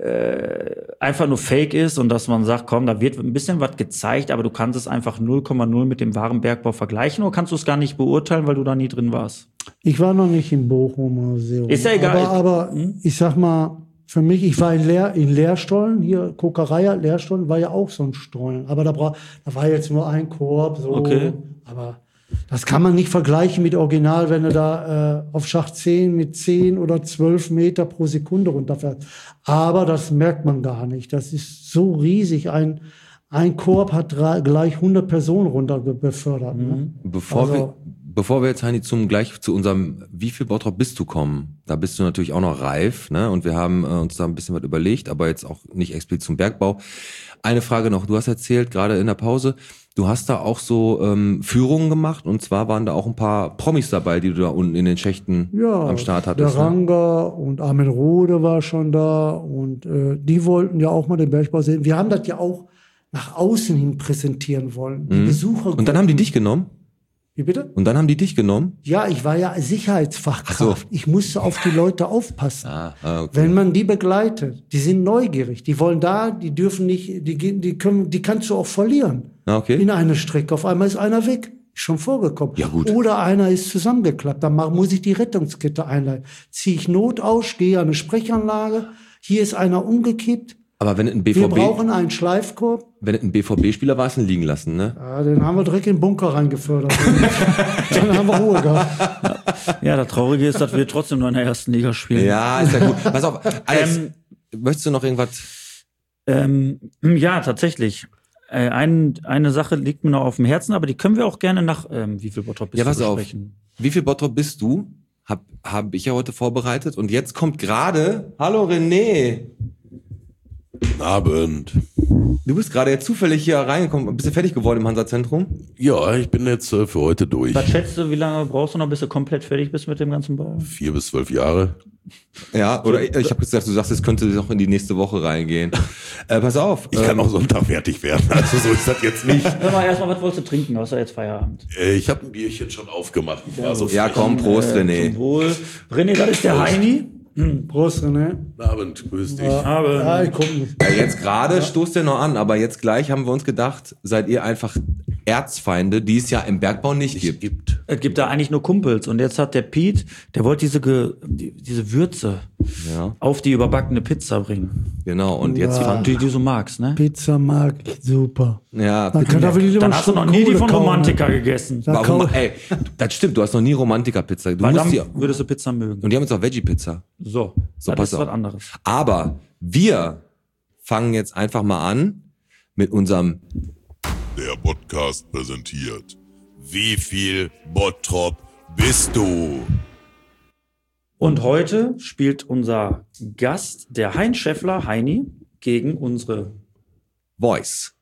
einfach nur Fake ist und dass man sagt, komm, da wird ein bisschen was gezeigt, aber du kannst es einfach 0,0 mit dem wahren Bergbau vergleichen, oder kannst du es gar nicht beurteilen, weil du da nie drin warst? Ich war noch nicht im Bochum Museum. Ist ja egal. Aber ich sag mal, für mich, ich war in Lehrstollen, hier Kokerei, Lehrstollen war ja auch so ein Stollen. Aber da war jetzt nur ein Korb, so. Okay. Aber das kann man nicht vergleichen mit Original, wenn du da auf Schacht 10 mit 10 oder 12 Meter pro Sekunde runterfährst. Aber das merkt man gar nicht. Das ist so riesig. Ein Korb hat gleich 100 Personen runter befördert. Ne? Bevor wir jetzt, Heini, gleich zu unserem Wie viel Bottrop bist du kommen, da bist du natürlich auch noch reif, ne? Und wir haben uns da ein bisschen was überlegt, aber jetzt auch nicht explizit zum Bergbau. Eine Frage noch, du hast erzählt, gerade in der Pause, du hast da auch so Führungen gemacht, und zwar waren da auch ein paar Promis dabei, die du da unten in den Schächten am Start hattest. Der Ranga und Armin Rohde war schon da, und die wollten ja auch mal den Bergbau sehen. Wir haben das ja auch nach außen hin präsentieren wollen. Die Besucher. Und dann haben die dich genommen? Wie bitte? Und dann haben die dich genommen? Ja, ich war ja Sicherheitsfachkraft. Ach so. Ich musste auf die Leute aufpassen. Okay. Wenn man die begleitet, die sind neugierig, die wollen die dürfen nicht, die kannst du auch verlieren. Okay. In eine Strecke. Auf einmal ist einer weg. Ist schon vorgekommen. Ja, gut. Oder einer ist zusammengeklappt. Dann muss ich die Rettungskette einleiten. Ziehe ich Not aus, gehe an eine Sprechanlage. Hier ist einer umgekippt. Aber wenn ein Wir brauchen einen Schleifkorb. Wenn ein BVB-Spieler war, es ihn liegen lassen, ne? Ja, den haben wir direkt in den Bunker reingefördert. Dann haben wir Ruhe gehabt. Ja, das Traurige ist, dass wir trotzdem nur in der ersten Liga spielen. Ja, ist ja gut. Pass auf, Alex, möchtest du noch irgendwas? Ja, tatsächlich. Eine Sache liegt mir noch auf dem Herzen, aber die können wir auch gerne nach Wie viel Bottrop bist du besprechen. Wie viel Bottrop bist du? Hab ich ja heute vorbereitet. Und jetzt kommt gerade, hallo René. Guten Abend. Du bist gerade jetzt zufällig hier reingekommen. Bist du fertig geworden im Hansa-Zentrum? Ja, ich bin jetzt für heute durch. Was schätzt du, wie lange brauchst du noch, bis du komplett fertig bist mit dem ganzen Bau? 4 bis 12 Jahre. Ja, oder ich habe gesagt, du sagst, es könnte noch in die nächste Woche reingehen. Pass auf. Ich kann auch Sonntag fertig werden. Also so ist das jetzt nicht. Hör mal erstmal, was wolltest du trinken? Du hast ja jetzt Feierabend. Ich habe ein Bierchen schon aufgemacht. Ich war so Ja, komm, Prost, René. Zum Wohl. René, das ist der Heini. Prost, René. Guten Abend, grüß dich. Ja, ich guck nicht. Ja, jetzt gerade stoßt er noch an, aber jetzt gleich haben wir uns gedacht, seid ihr einfach Erzfeinde, die es ja im Bergbau nicht gibt. Es gibt da eigentlich nur Kumpels. Und jetzt hat der Piet, der wollte diese Würze auf die überbackene Pizza bringen. Genau, und jetzt Die du so magst, ne? Pizza mag ich super. ja, Man kann aber lieber Dann hast du noch nie die von Kohle Romantiker kaufen. gegessen. Da warum, kau- ey, das stimmt, du hast noch nie Romantiker-Pizza. Du Weil musst dann die, würdest du Pizza mögen. und die haben jetzt auch Veggie-Pizza. So, So, das pass ist was auf. anderes. Aber wir fangen jetzt einfach mal an mit unserem Der Podcast präsentiert. Wie viel Bottrop bist du? Und heute spielt unser Gast, der Hein Schäffler, Heini, gegen unsere Voice.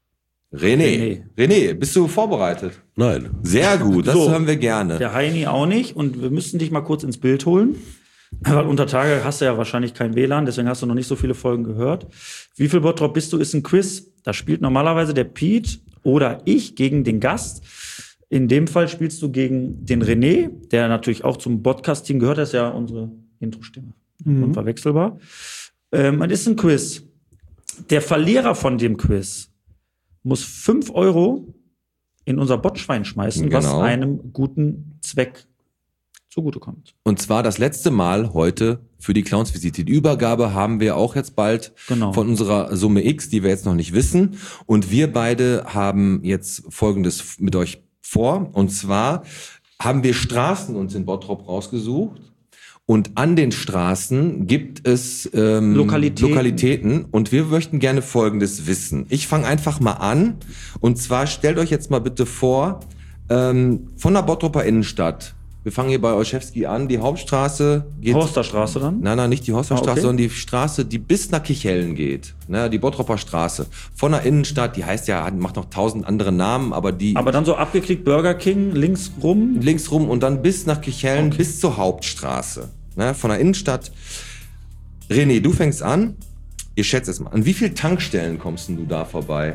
René, bist du vorbereitet? Nein. Sehr gut, das So. hören wir gerne. Der Heini auch nicht. Und wir müssen dich mal kurz ins Bild holen. Weil unter Tage hast du ja wahrscheinlich kein WLAN, deswegen hast du noch nicht so viele Folgen gehört. Wie viel Bottrop bist du, ist ein Quiz. Da spielt normalerweise der Piet oder ich gegen den Gast. In dem Fall spielst du gegen den René, der natürlich auch zum Podcast-Team gehört. Das ist ja unsere Intro-Stimme. Unverwechselbar. Es ist ein Quiz. Der Verlierer von dem Quiz muss 5 Euro in unser Botschwein schmeißen, was Genau. einem guten Zweck zugutekommt. Und zwar das letzte Mal heute für die Clownsvisite. Die Übergabe haben wir auch jetzt bald Genau. von unserer Summe X, die wir jetzt noch nicht wissen. Und wir beide haben jetzt Folgendes mit euch vor. Und zwar haben wir Straßen uns in Bottrop rausgesucht. Und an den Straßen gibt es Lokalitäten. Und wir möchten gerne Folgendes wissen. Ich fange einfach mal an. Und zwar stellt euch jetzt mal bitte vor, von der Bottroper Innenstadt. Wir fangen hier bei Olszewski an. Die Hauptstraße geht... Horsterstraße dann? Nein, nicht die Horsterstraße, okay. sondern die Straße, die bis nach Kichellen geht. Ne, die Bottroper Straße. Von der Innenstadt, die heißt ja, macht noch 1000 andere Namen, aber die... Aber dann so abgeklickt Burger King, links rum. links rum und dann bis nach Kichellen, bis zur Hauptstraße. Ne, von der Innenstadt. René, du fängst an. Ihr schätzt es mal. An wie vielen Tankstellen kommst denn du da vorbei?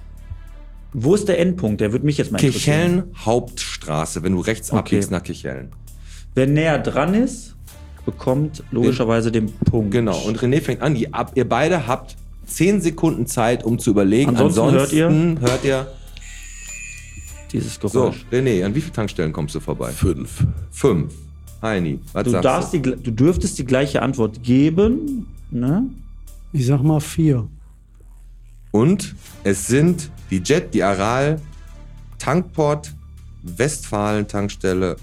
Wo ist der Endpunkt? Der würde mich jetzt mal interessieren. Kichellen Hauptstraße, wenn du rechts Okay. abbiegst nach Kichellen. Wer näher dran ist, bekommt logischerweise den Punkt. Genau. Und René fängt an. Ihr beide habt 10 Sekunden Zeit, um zu überlegen. Ansonsten hört ihr dieses so, Geräusch. René, an wie vielen Tankstellen kommst du vorbei? 5. 5. Heini, was Du sagst du? dürftest die gleiche Antwort geben, ne? Ich sag mal 4. Und es sind die Jet, die Aral, Tankport, Westfalen Tankstelle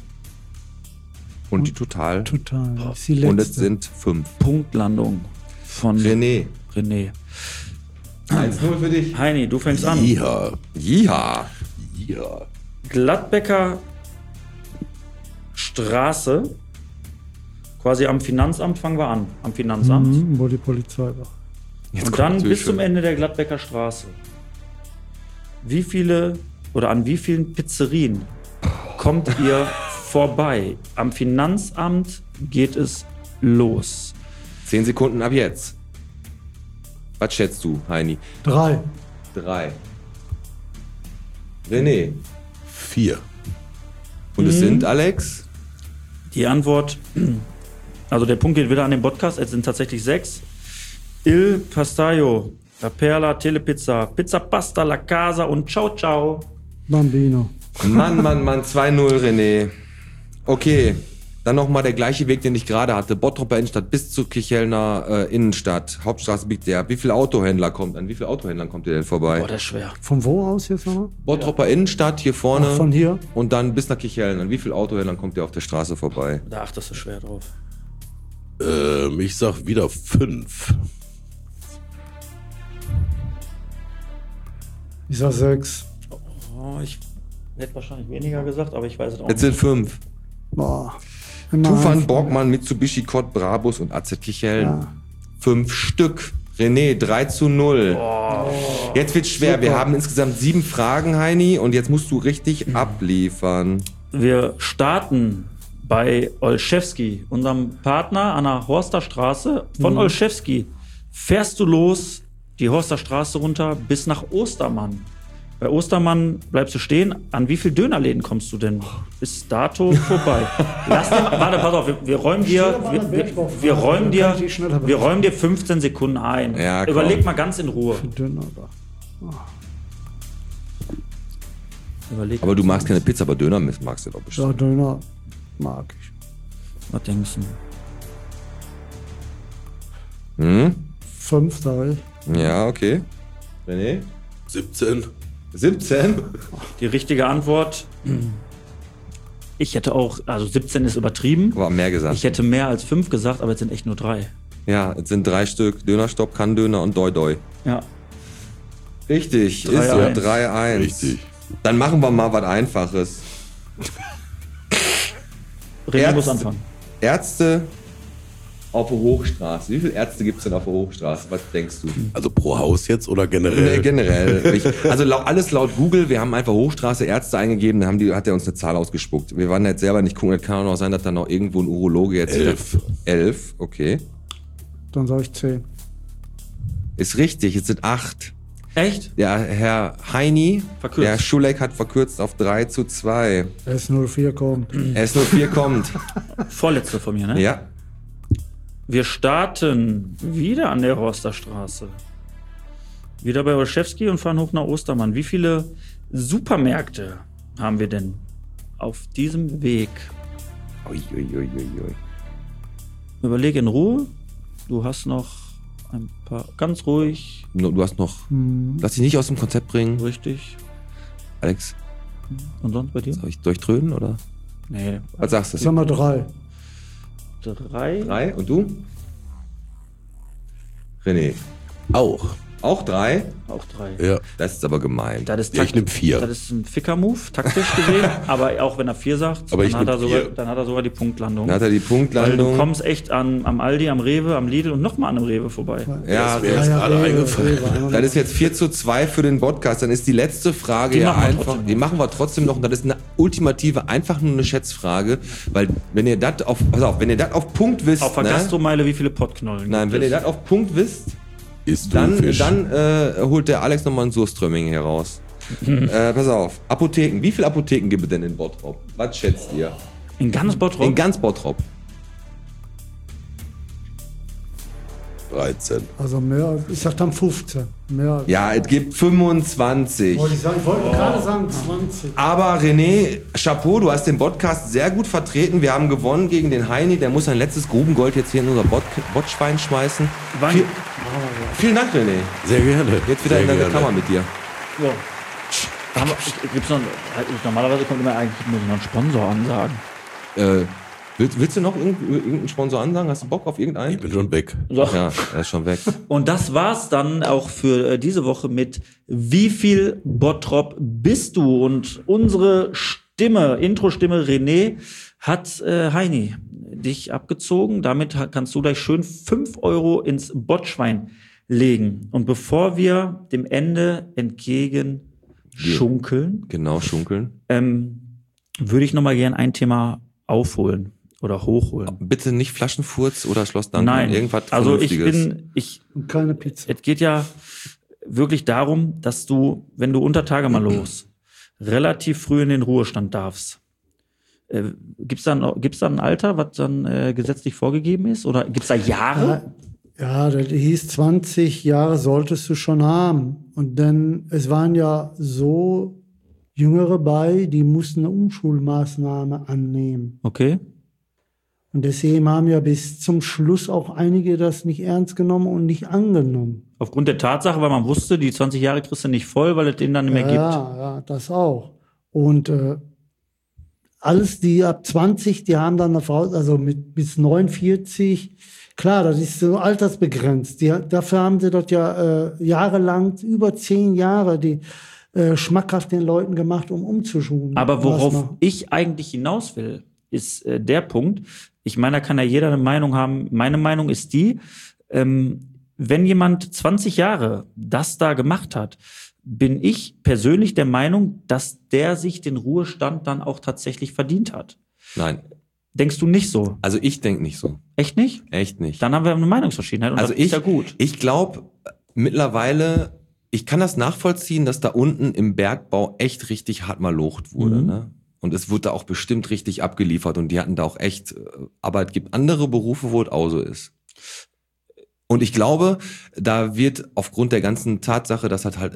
und die Total. Total. Das ist die letzte. Und es sind 5. Punktlandung von René, René. 1-0 für dich. Heini, du fängst an. Ja. Ja. Ja. Gladbecker Straße, quasi am Finanzamt fangen wir an. Am Finanzamt. Wo die Polizei war. Jetzt Und kommt dann natürlich bis zum schon. Ende der Gladbecker Straße. Wie viele oder an wie vielen Pizzerien kommt ihr vorbei? Am Finanzamt geht es los. 10 Sekunden ab jetzt. Was schätzt du, Heini? 3. 3. René. 4. Und es sind, Alex? Die Antwort, also der Punkt geht wieder an den Podcast, es sind tatsächlich 6. Il Pastaio, La Perla, Telepizza, Pizza Pasta, La Casa und Ciao Ciao. Bambino. Mann, 2-0, René. Okay, dann nochmal der gleiche Weg, den ich gerade hatte. Bottroper Innenstadt bis zur Kichelner Innenstadt. Hauptstraße biegt der. Wie viele Autohändler kommt? An wie viele Autohändlern kommt ihr denn vorbei? Boah, das ist schwer. Von wo aus jetzt nochmal? Bottroper Innenstadt hier vorne. Ach, von hier? Und dann bis nach Kichellen. An wie viele Autohändlern kommt ihr auf der Straße vorbei? Da achtest du schwer drauf. Ich sag wieder 5. Ich sag 6. Oh, ich hätte wahrscheinlich weniger gesagt, aber ich weiß es auch Jetzt nicht. sind 5. Boah. Immer Tufan, einfach. Borgmann, Mitsubishi, Kott, Brabus und AZ Kichellen. Ja. 5 Stück, René, 3:0. Jetzt wird's schwer. Super. Wir haben insgesamt 7 Fragen, Heini, und jetzt musst du richtig abliefern. Wir starten bei Olszewski, unserem Partner an der Horster Straße. Von Olszewski fährst du los, die Horster Straße runter bis nach Ostermann. Bei Ostermann bleibst du stehen. An wie viel Dönerläden kommst du denn bis dato vorbei? Warte, pass auf, wir räumen dir 15 Sekunden ein. Ja, komm. Überleg mal ganz in Ruhe. Dünner da. Überleg, Aber du magst keine Pizza, aber Döner magst du doch bestimmt. Ja, Döner mag ich. was denkst du? 5, sag ich. Ja, okay. René? 17. 17? Die richtige Antwort. Ich hätte auch, also 17 ist übertrieben. Aber mehr gesagt. Ich hätte mehr als 5 gesagt, aber es sind echt nur 3. Ja, es sind 3 Stück. Dönerstopp, Kann-Döner und Doi-Doi. Ja. Richtig, 3-1. ist so. 3-1. Richtig. Dann machen wir mal was Einfaches. René muss anfangen. Ärzte auf der Hochstraße. Wie viele Ärzte gibt es denn auf der Hochstraße? Was denkst du? Also pro Haus jetzt oder generell? Generell. Also alles laut Google. Wir haben einfach Hochstraße Ärzte eingegeben. Dann hat er uns eine Zahl ausgespuckt. Wir waren jetzt selber nicht gucken. Es kann auch noch sein, dass da noch irgendwo ein Urologe jetzt... 11. 11, okay. Dann sag ich 10. Ist richtig, es sind 8. Echt? Der Herr Heini, Verkürzt. der Schuleck hat verkürzt auf 3:2. S04 kommt. S04 kommt. Vorletzte von mir, ne? Ja. Wir starten wieder an der Horster Straße. Wieder bei Olszewski und fahren hoch nach Ostermann. Wie viele Supermärkte haben wir denn auf diesem Weg? Uiuiuiui. Überleg in Ruhe. Du hast noch ein paar, ganz ruhig, Du hast noch... Lass dich nicht aus dem Konzept bringen. richtig. Alex, Und sonst bei dir? soll ich durchtrönen oder? Nee. Was sagst du? Sag mal 3. 3. 3 und du? René. Auch. Auch 3? Auch 3. Ja. Das ist aber gemein. Das ist Ja, ich nehm 4. Das ist ein Ficker-Move, taktisch gesehen. Aber auch wenn er 4 sagt, Aber ich dann hat, nehm er 4. dann hat er sogar die Punktlandung. Dann hat er die Weil du Punktlandung. kommst echt am Aldi, am Rewe, am Lidl und nochmal an einem Rewe vorbei. Ja, Mir ist gerade eingefallen. das ist jetzt 4:2 für den Podcast. Dann ist die letzte Frage Die ja machen wir einfach. trotzdem Die machen wir trotzdem noch. Und das ist eine ultimative, einfach nur eine Schätzfrage. Weil, wenn ihr das auf Punkt wisst. Auf der ne? Gastromeile, wie viele Pottknollen Nein, gibt wenn ihr es? das auf Punkt wisst, Isst du dann Fisch? holt der Alex nochmal einen Surströmming hier raus. Pass auf. Apotheken. Wie viele Apotheken gibt es denn in Bottrop? Was schätzt ihr? In ganz Bottrop? In ganz Bottrop. 13. Also mehr, ich sag dann 15. Mehr. Ja, es gibt 25. Wollte ich sagen, ich wollte gerade sagen 20. Aber René, Chapeau, du hast den Podcast sehr gut vertreten. Wir haben gewonnen gegen den Heini. Der muss sein letztes Grubengold jetzt hier in unser Botschwein schmeißen. Vielen Dank, René. Sehr gerne. Jetzt wieder Sehr in deine gerne. Kammer mit dir. So. Gibt's noch, normalerweise kommt immer eigentlich muss ich noch einen Sponsor ansagen. Willst du noch irgendeinen Sponsor ansagen? Hast du Bock auf irgendeinen? Ich bin schon weg. So. Ja, er ist schon weg. Und das war's dann auch für diese Woche mit Wie viel Bottrop bist du? Und unsere Stimme, Intro-Stimme René, hat Heini dich abgezogen. Damit kannst du gleich schön 5 Euro ins Botschwein legen. Und bevor wir dem Ende entgegen schunkeln, Genau, schunkeln. würde ich nochmal gern ein Thema aufholen oder hochholen. Bitte nicht Flaschenfurz oder Schloss Danken. Nein, Irgendwas also ich Vernünftiges. Und keine Pizza. Es geht ja wirklich darum, dass du, wenn du unter Tage mal los, relativ früh in den Ruhestand darfst. Gibt's da ein Alter, was dann gesetzlich vorgegeben ist? Oder gibt's da Jahre? Ja, das hieß 20 Jahre solltest du schon haben. Und dann, es waren ja so Jüngere bei, die mussten eine Umschulmaßnahme annehmen. Okay. Und deswegen haben ja bis zum Schluss auch einige das nicht ernst genommen und nicht angenommen. Aufgrund der Tatsache, weil man wusste, die 20 Jahre kriegst du nicht voll, weil es den dann nicht mehr gibt. Ja, das auch. Und alles, die ab 20, die haben dann eine Frau, also bis 49, klar, das ist so altersbegrenzt. Dafür haben sie dort ja jahrelang, über 10 Jahre, die schmackhaft den Leuten gemacht, um umzuschulen. Aber worauf ich eigentlich hinaus will, ist der Punkt, ich meine, da kann ja jeder eine Meinung haben. Meine Meinung ist die, wenn jemand 20 Jahre das da gemacht hat, bin ich persönlich der Meinung, dass der sich den Ruhestand dann auch tatsächlich verdient hat. Nein. Denkst du nicht so? Also ich denke nicht so. Echt nicht? Echt nicht. Dann haben wir eine Meinungsverschiedenheit und Also das ist ja gut. Ich glaube mittlerweile, ich kann das nachvollziehen, dass da unten im Bergbau echt richtig hart mal locht wurde. Ne? Und es wurde da auch bestimmt richtig abgeliefert und die hatten da auch echt, aber es gibt andere Berufe, wo es auch so ist. Und ich glaube, da wird aufgrund der ganzen Tatsache, dass halt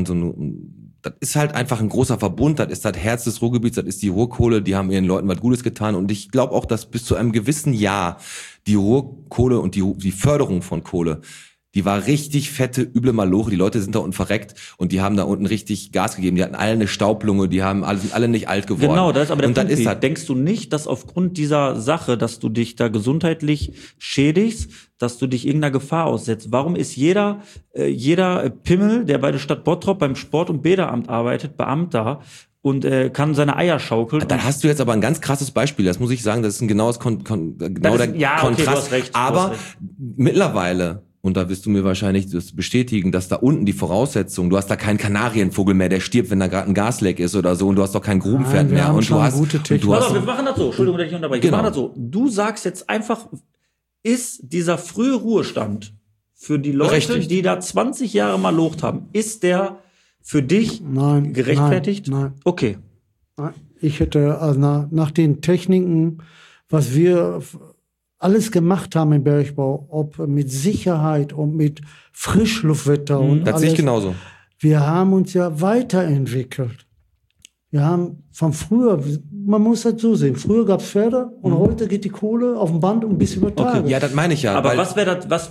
das ist halt einfach ein großer Verbund, das ist das Herz des Ruhrgebiets, das ist die Ruhrkohle, die haben ihren Leuten was Gutes getan. Und ich glaube auch, dass bis zu einem gewissen Jahr die Ruhrkohle und die Förderung von Kohle, die war richtig fette, üble Maloche. Die Leute sind da unten verreckt und die haben da unten richtig Gas gegeben. Die hatten alle eine Staublunge, sind alle nicht alt geworden. Genau, das ist aber der und Punkt. ist halt, Denkst du nicht, dass aufgrund dieser Sache, dass du dich da gesundheitlich schädigst, dass du dich irgendeiner Gefahr aussetzt? Warum ist jeder Pimmel, der bei der Stadt Bottrop beim Sport- und Bäderamt arbeitet, Beamter und kann seine Eier schaukeln? da hast du jetzt aber ein ganz krasses Beispiel. Das muss ich sagen, das ist ein genaues Kontrast. Du hast recht. Aber mittlerweile, und da wirst du mir wahrscheinlich das bestätigen, dass da unten die Voraussetzungen, du hast da keinen Kanarienvogel mehr, der stirbt, wenn da gerade ein Gasleck ist oder so, und du hast doch kein Grubenpferd mehr. Und du hast gute Technik. Pass auf, wir machen das so. Entschuldigung, dass ich unterbreche. Genau. Wir machen das so. Du sagst jetzt einfach, ist dieser frühe Ruhestand für die Leute, Richtig. die da 20 Jahre mal locht haben, ist der für dich gerechtfertigt? Nein. Okay. Ich hätte also nach den Techniken, was wir alles gemacht haben im Bergbau, ob mit Sicherheit und mit Frischluftwetter und das alles. sehe ich genauso. Wir haben uns ja weiterentwickelt. Wir haben von früher, man muss das so sehen, früher gab es Pferde und heute geht die Kohle auf dem Band und bis über Tage. Ja, das meine ich ja. Aber weil- was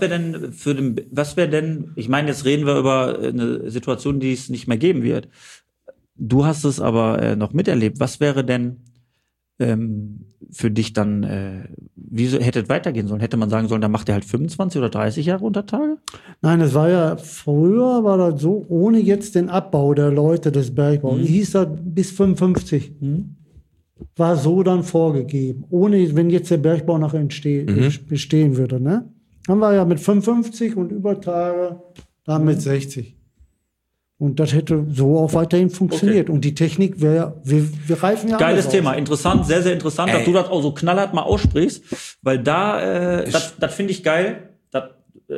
wäre denn, ich meine, jetzt reden wir über eine Situation, die es nicht mehr geben wird. Du hast es aber noch miterlebt. Was wäre denn für dich dann, wieso hätte es weitergehen sollen? Hätte man sagen sollen, dann macht er halt 25 oder 30 Jahre unter Tage? Nein, das war ja, früher war das so, ohne jetzt den Abbau der Leute des Bergbaus, hieß das bis 55. War so dann vorgegeben. Ohne, wenn jetzt der Bergbau nachher bestehen würde, ne? Dann war ja mit 55 und Übertage, dann mit 60. Und das hätte so auch weiterhin funktioniert. Okay. Und die Technik wäre, wir reifen ja Geiles alles Thema, aus. interessant, sehr, sehr interessant, dass du das auch so knallhart mal aussprichst, weil da, das finde ich geil, dass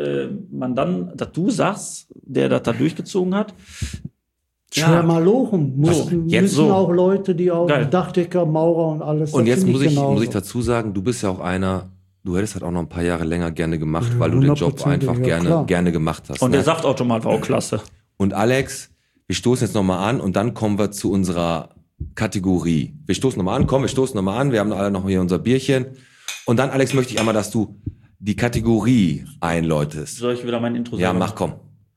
du sagst, der das da durchgezogen hat. Schwer mal lochen. Müssen so. auch Leute, die auch Geil. Dachdecker, Maurer und alles. Und das jetzt finde muss ich genauso. dazu sagen, du bist ja auch einer, du hättest halt auch noch ein paar Jahre länger gerne gemacht, weil du den Job 100%, einfach ja, klar. gerne gemacht hast. Und ne? der Saftautomat war auch klasse. Und Alex, wir stoßen jetzt nochmal an und dann kommen wir zu unserer Kategorie. Wir stoßen nochmal an, wir haben alle noch hier unser Bierchen. Und dann, Alex, möchte ich einmal, dass du die Kategorie einläutest. Soll ich wieder mein Intro Ja, sagen? mach, komm.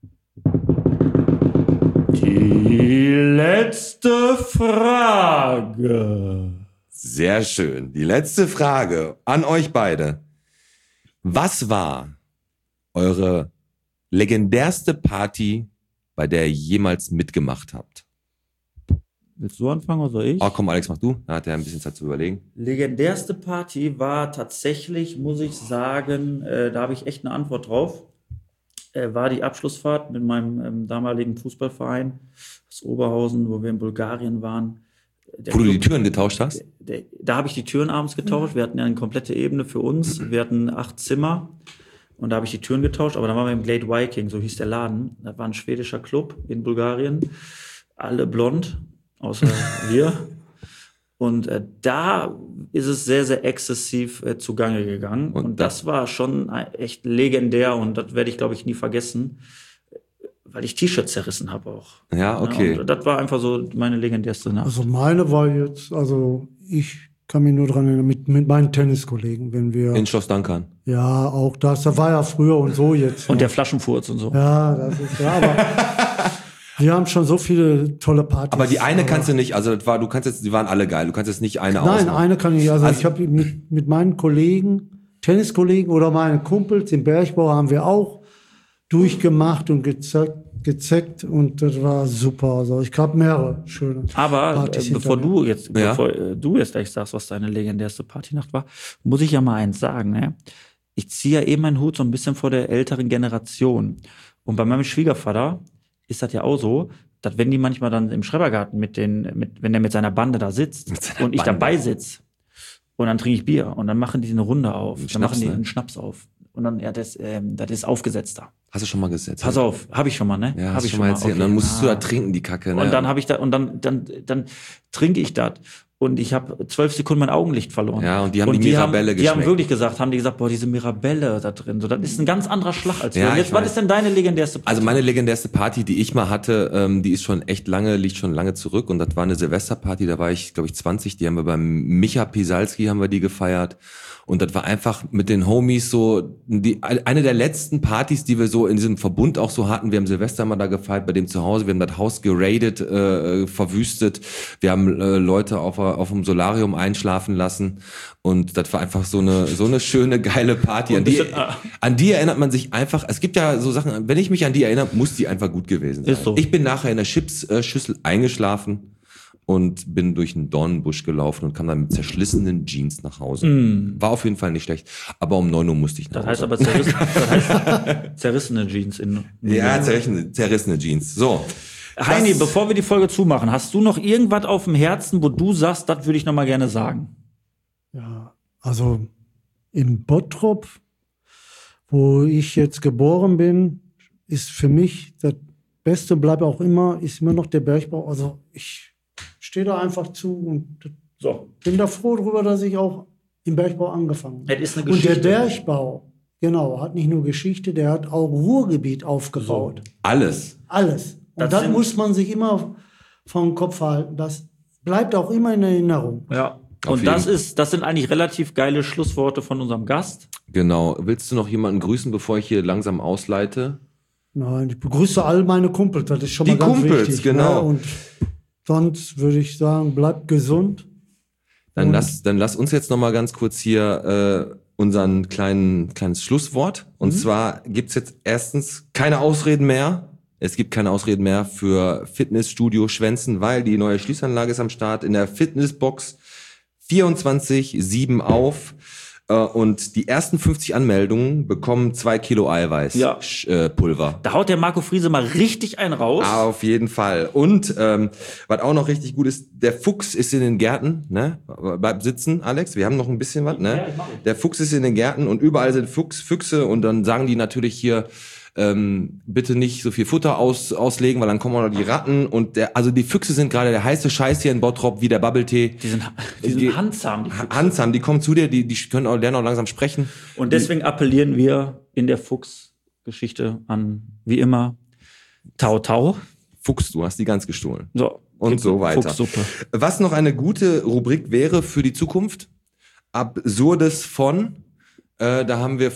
Die letzte Frage. Sehr schön. Die letzte Frage an euch beide. Was war eure legendärste Party, bei der ihr jemals mitgemacht habt? Willst du anfangen oder soll ich? Oh, komm, Alex, mach du. Da hat er ein bisschen Zeit zu überlegen. Legendärste Party war tatsächlich, muss ich sagen, da habe ich echt eine Antwort drauf. War die Abschlussfahrt mit meinem damaligen Fußballverein aus Oberhausen, wo wir in Bulgarien waren. Wo du die Türen getauscht hast? Da habe ich die Türen abends getauscht. Wir hatten ja eine komplette Ebene für uns. Wir hatten 8 Zimmer und da habe ich die Türen getauscht. Aber dann waren wir im Glade Viking, so hieß der Laden. Das war ein schwedischer Club in Bulgarien. Alle blond, außer wir. Und da ist es sehr, sehr exzessiv zugange gegangen. Und das war schon echt legendär und das werde ich, glaube ich, nie vergessen, weil ich T-Shirts zerrissen habe auch. Ja, okay. Ja, und das war einfach so meine legendärste Nacht. Also meine war jetzt, also ich kann mich nur dran erinnern, mit meinen Tenniskollegen, wenn wir, In Schloss Dankern. ja, auch das war ja früher und so jetzt. Und noch. der Flaschenfurz und so. Ja, das ist, ja, aber wir haben schon so viele tolle Partys. Aber die eine kannst du nicht, also das war, die waren alle geil. Du kannst jetzt nicht eine Nein, ausmachen. eine kann ich, also ich habe mit meinen Kollegen, Tenniskollegen oder meinen Kumpels im Bergbau haben wir auch durchgemacht und gezeckt und das war super. Also ich habe mehrere schöne Aber Partys bevor hinter du jetzt gleich sagst, was deine legendärste Partynacht war, muss ich ja mal eins sagen. Ne? ich ziehe ja meinen Hut so ein bisschen vor der älteren Generation. Und bei meinem Schwiegervater ist das ja auch so, dass wenn die manchmal dann im Schrebergarten wenn der mit seiner Bande da sitzt und ich dabei sitze und dann trinke ich Bier und dann machen die eine Runde auf, dann machen die einen Schnaps auf. Und dann, das ist aufgesetzter. Hast du schon mal gesetzt? Pass auf, habe ich schon mal, ne? Ja, hab hast ich schon mal erzählt. Okay. Und dann musstest du da trinken, die Kacke, ne? Und dann habe ich da, und dann trinke ich das. Und ich habe 12 Sekunden mein Augenlicht verloren. Ja, und die haben die Mirabelle Die haben geschmeckt. wirklich gesagt, boah, diese Mirabelle da drin, so, das ist ein ganz anderer Schlag als Ja, früher. Jetzt, ich was weiß. ist denn deine legendärste Party? Also meine legendärste Party, die ich mal hatte, die ist liegt schon lange zurück und das war eine Silvesterparty, da war ich, glaube ich, 20, die haben wir beim Micha Pisalski haben wir die gefeiert und das war einfach mit den Homies so eine der letzten Partys, die wir so in diesem Verbund auch so hatten. Wir haben Silvester mal da gefeiert bei dem zu Hause, wir haben das Haus geradet, verwüstet, wir haben Leute auf dem Solarium einschlafen lassen und das war einfach so eine schöne, geile Party. An die erinnert man sich einfach, es gibt ja so Sachen, wenn ich mich an die erinnere, muss die einfach gut gewesen sein. Ist so. Ich bin nachher in der Chips-Schüssel eingeschlafen und bin durch einen Dornenbusch gelaufen und kam dann mit zerschlissenen Jeans nach Hause. War auf jeden Fall nicht schlecht, aber um 9 Uhr musste ich nach Das Hause. heißt aber zerrissene Jeans in. Ja, zerrissene Jeans. So. Heini, Das- bevor wir die Folge zumachen, hast du noch irgendwas auf dem Herzen, wo du sagst, das würde ich noch mal gerne sagen? Ja, also in Bottrop, wo ich jetzt geboren bin, ist für mich das Beste, bleibt auch immer, ist immer noch der Bergbau. Also ich stehe da einfach zu und So. bin da froh drüber, dass ich auch im Bergbau angefangen habe. Es ist eine Und der Geschichte. Bergbau, genau, hat nicht nur Geschichte, der hat auch Ruhrgebiet aufgebaut. Alles. Alles. Und Das das sind- muss man sich immer vom Kopf halten. Das bleibt auch immer in Erinnerung. Ja. Auf Und das sind eigentlich relativ geile Schlussworte von unserem Gast. Genau. Willst du noch jemanden grüßen, bevor ich hier langsam ausleite? Nein, ich begrüße all meine Kumpels, das ist schon Die mal ganz Kumpels, wichtig. genau. Ne? Und sonst würde ich sagen, bleibt gesund. Dann lass uns jetzt noch mal ganz kurz hier unseren kleines Schlusswort. Und zwar gibt's jetzt erstens keine Ausreden mehr. Es gibt keine Ausreden mehr für Fitnessstudio Schwänzen, weil die neue Schließanlage ist am Start in der Fitnessbox 24/7 auf. Und die ersten 50 Anmeldungen bekommen 2 Kilo Eiweiß Ja. Pulver. Da haut der Marco Friese mal richtig einen raus. Auf jeden Fall. Und was auch noch richtig gut ist, der Fuchs ist in den Gärten, ne? Bleib sitzen, Alex, wir haben noch ein bisschen was, ne? Ja, ich mach es. Der Fuchs ist in den Gärten und überall sind Füchse und dann sagen die natürlich hier, bitte nicht so viel Futter auslegen, weil dann kommen auch noch die Ratten und also die Füchse sind gerade der heiße Scheiß hier in Bottrop, wie der Bubble-Tee. Die sind handsam, die Füchse. Handsam, die kommen zu dir, die lernen auch langsam sprechen. Und deswegen appellieren wir in der Fuchsgeschichte an, wie immer, Tau Tau. Fuchs, du hast die ganz gestohlen. So. Und so weiter. Fuchssuppe. Was noch eine gute Rubrik wäre für die Zukunft? Absurdes von. Da haben wir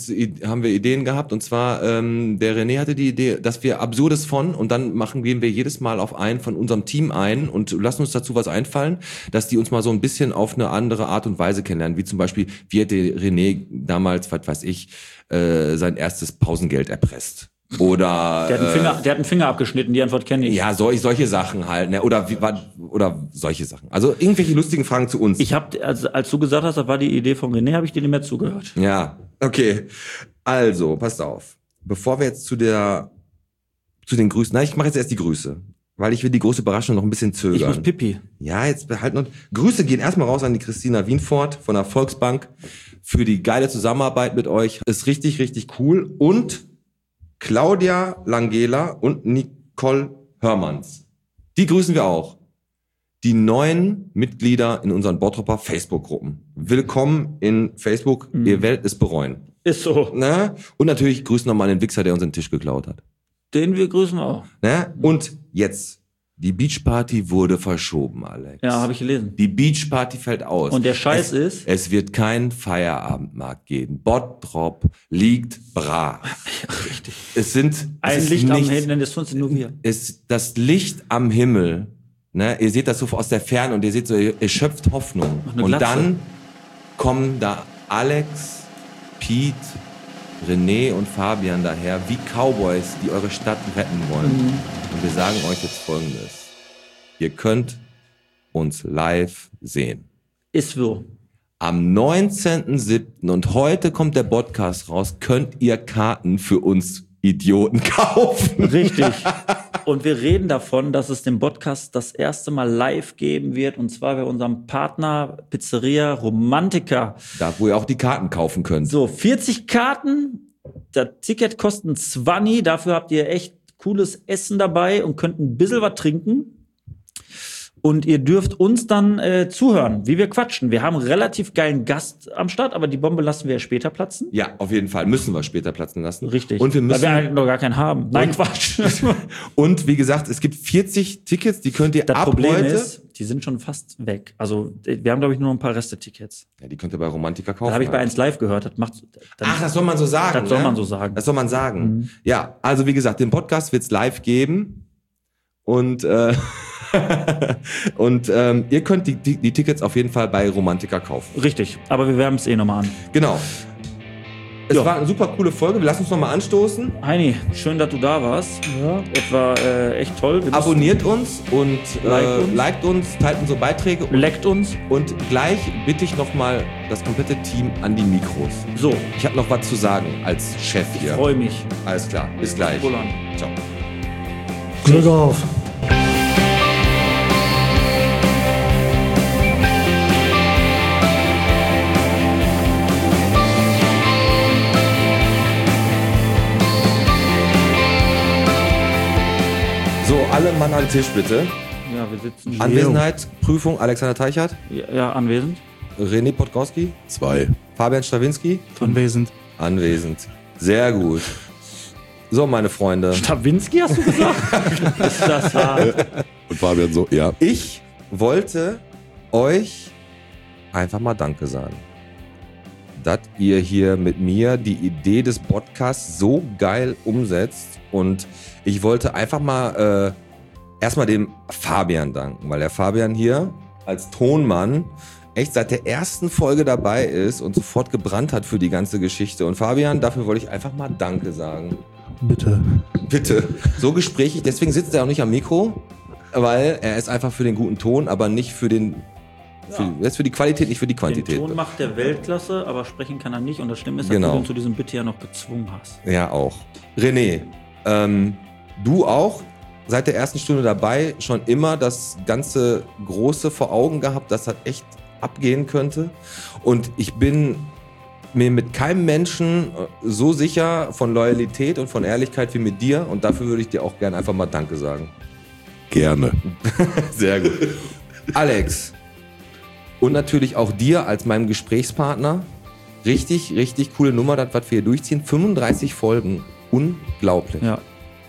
Ideen gehabt. Und zwar, der René hatte die Idee, dass wir Absurdes von und dann gehen wir jedes Mal auf einen von unserem Team ein und lassen uns dazu was einfallen, dass die uns mal so ein bisschen auf eine andere Art und Weise kennenlernen. Wie zum Beispiel, wie hätte René damals, was weiß ich, sein erstes Pausengeld erpresst. Oder Der hat einen Finger abgeschnitten, die Antwort kenne ich. ja, solche Sachen halt, ne? Oder solche Sachen. Also irgendwelche lustigen Fragen zu uns. Ich habe, als du gesagt hast, das war die Idee von René, habe ich dir nicht mehr zugehört. Ja, okay. Also, passt auf. Bevor wir jetzt zu den Grüßen, ich mache jetzt erst die Grüße, weil ich will die große Überraschung noch ein bisschen Ich zögern. muss Pipi. Ja, jetzt behalten und Grüße gehen erstmal raus an die Christina Wienfort von der Volksbank für die geile Zusammenarbeit mit euch. Ist richtig, richtig cool. Und Claudia Langela und Nicole Hörmanns. Die grüßen wir auch. Die neuen Mitglieder in unseren Bottropper Facebook-Gruppen. Willkommen in Facebook. Ihr werdet es bereuen. Ist so. Ne? Und natürlich grüßen nochmal den Wichser, der uns den Tisch geklaut hat. Den wir grüßen auch. Ne? Und jetzt. Die Beachparty wurde verschoben, Alex. Ja, habe ich gelesen. Die Beachparty fällt aus. Und der Scheiß ist? Es wird keinen Feierabendmarkt geben. Bottrop liegt brach. Richtig. Es ist Ein Licht am nichts. Himmel, das tun nur wir. Das Licht am Himmel, ne? Ihr seht das so aus der Ferne und ihr seht so, ihr schöpft Hoffnung. eine Und Glatze. dann kommen da Alex, Pete, René und Fabian daher, wie Cowboys, die eure Stadt retten wollen. Und wir sagen euch jetzt Folgendes. Ihr könnt uns live sehen. Ist so. am 19.07. und heute kommt der Podcast raus, könnt ihr Karten für uns Idioten kaufen. Richtig. Und wir reden davon, dass es den Podcast das erste Mal live geben wird. Und zwar bei unserem Partner Pizzeria Romantica. Da, wo ihr auch die Karten kaufen könnt. So, 40 Karten. Das Ticket kostet 20. Dafür habt ihr echt cooles Essen dabei und könnt ein bisschen was trinken. Und ihr dürft uns dann zuhören, wie wir quatschen. Wir haben einen relativ geilen Gast am Start, aber die Bombe lassen wir ja später platzen. Ja, auf jeden Fall. Müssen wir später platzen lassen. Richtig. Und wir müssen, weil wir halt noch gar keinen haben. Nein, Quatsch. Und wie gesagt, es gibt 40 Tickets, die könnt ihr Das ab Problem heute... ist, die sind schon fast weg. Also wir haben, glaube ich, nur noch ein paar Reste-Tickets. Ja, die könnt ihr bei Romantica kaufen. Da habe ich bei halt. 1 Live gehört. Das macht. Ach, das soll man so sagen. Das soll man so sagen. Das soll man sagen. Ja, also wie gesagt, den Podcast wird's live geben. Und ihr könnt die Tickets auf jeden Fall bei Romantica kaufen. Richtig, aber wir wärmen es nochmal an. Genau. Es Ja. war eine super coole Folge. Wir lassen uns nochmal anstoßen. Heini, schön, dass du da warst. Ja. Es war echt toll. Wir Abonniert uns und Liked uns. teilt unsere Beiträge. leckt uns. Und gleich bitte ich nochmal das komplette Team an die Mikros. So, Ich habe noch was zu sagen als Chef hier. freue mich. Alles klar, bis gleich. Roland. Ciao. Glück auf. So, alle Mann an den Tisch bitte. Ja, wir sitzen. Anwesenheit, Prüfung, Alexander Teichert, Ja, anwesend. René Podgorski, 2. Fabian Strawinski, Anwesend. anwesend. Sehr gut. So, meine Freunde. Stawinski hast du gesagt? Ist das hart? Und Fabian so, ja. Ich wollte euch einfach mal Danke sagen, dass ihr hier mit mir die Idee des Podcasts so geil umsetzt. Und ich wollte einfach mal erstmal dem Fabian danken, weil der Fabian hier als Tonmann echt seit der ersten Folge dabei ist und sofort gebrannt hat für die ganze Geschichte. Und Fabian, dafür wollte ich einfach mal Danke sagen. Bitte. Bitte. So gesprächig, deswegen sitzt er auch nicht am Mikro, weil er ist einfach für den guten Ton, aber nicht für den. Er ist für die Qualität, nicht für die Den Quantität. Ton macht der Weltklasse, aber sprechen kann er nicht. Und das Schlimme ist, dass Genau. du ihn zu diesem Bitte ja noch gezwungen hast. Ja, auch. René, du auch seit der ersten Stunde dabei, schon immer das ganze Große vor Augen gehabt, dass das echt abgehen könnte. Und ich bin mir mit keinem Menschen so sicher von Loyalität und von Ehrlichkeit wie mit dir. Und dafür würde ich dir auch gerne einfach mal Danke sagen. Gerne. Sehr gut. Alex. Und natürlich auch dir als meinem Gesprächspartner. Richtig, richtig coole Nummer, das, was wir hier durchziehen. 35 Folgen. Unglaublich. Ja.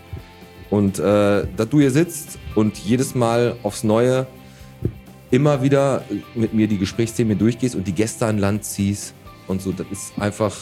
Und dass du hier sitzt und jedes Mal aufs Neue immer wieder mit mir die Gesprächsthemen durchgehst und die Gäste an Land ziehst und so, das ist einfach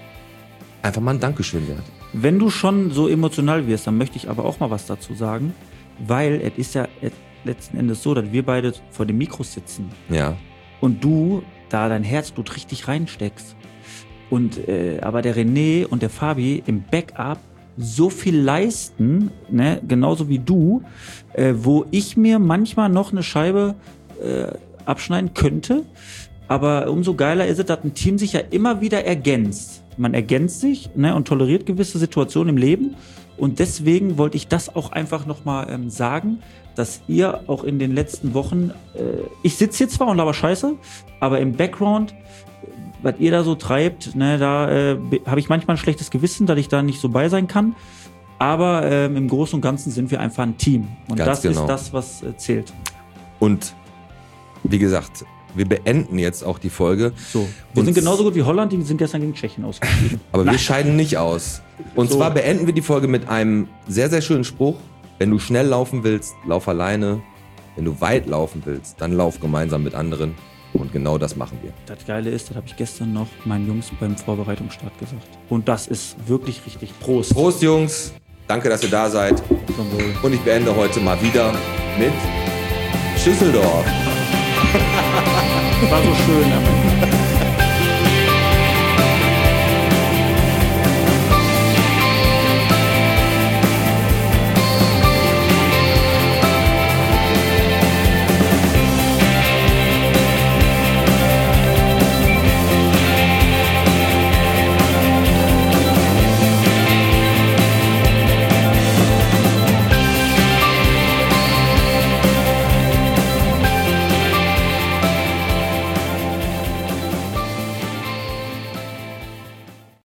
mal ein Dankeschön wert. Wenn du schon so emotional wirst, dann möchte ich aber auch mal was dazu sagen, weil es ist ja letzten Endes so, dass wir beide vor dem Mikro sitzen Ja. und du da dein Herzblut richtig reinsteckst. Und aber der René und der Fabi im Backup so viel leisten, ne, genauso wie du, wo ich mir manchmal noch eine Scheibe abschneiden könnte. Aber umso geiler ist es, dass ein Team sich ja immer wieder ergänzt. Man ergänzt sich, ne, und toleriert gewisse Situationen im Leben. Und deswegen wollte ich das auch einfach nochmal sagen, dass ihr auch in den letzten Wochen, ich sitze hier zwar und laber Scheiße, aber im Background, was ihr da so treibt, ne, da habe ich manchmal ein schlechtes Gewissen, dass ich da nicht so bei sein kann. Aber im Großen und Ganzen sind wir einfach ein Team. Und Ganz das genau. ist das, was zählt. Und wie gesagt, wir beenden jetzt auch die Folge. So. Wir sind genauso gut wie Holland, die sind gestern gegen Tschechien ausgeschieden. Aber wir scheiden nicht aus. Und So. zwar beenden wir die Folge mit einem sehr, sehr schönen Spruch. Wenn du schnell laufen willst, lauf alleine. Wenn du weit laufen willst, dann lauf gemeinsam mit anderen. Und genau das machen wir. Das Geile ist, das habe ich gestern noch meinen Jungs beim Vorbereitungsstart gesagt. Und das ist wirklich richtig. Prost. Prost, Jungs. Danke, dass ihr da seid. Zum Wohl. Und ich beende heute mal wieder mit Schüsseldorf. War so schön, aber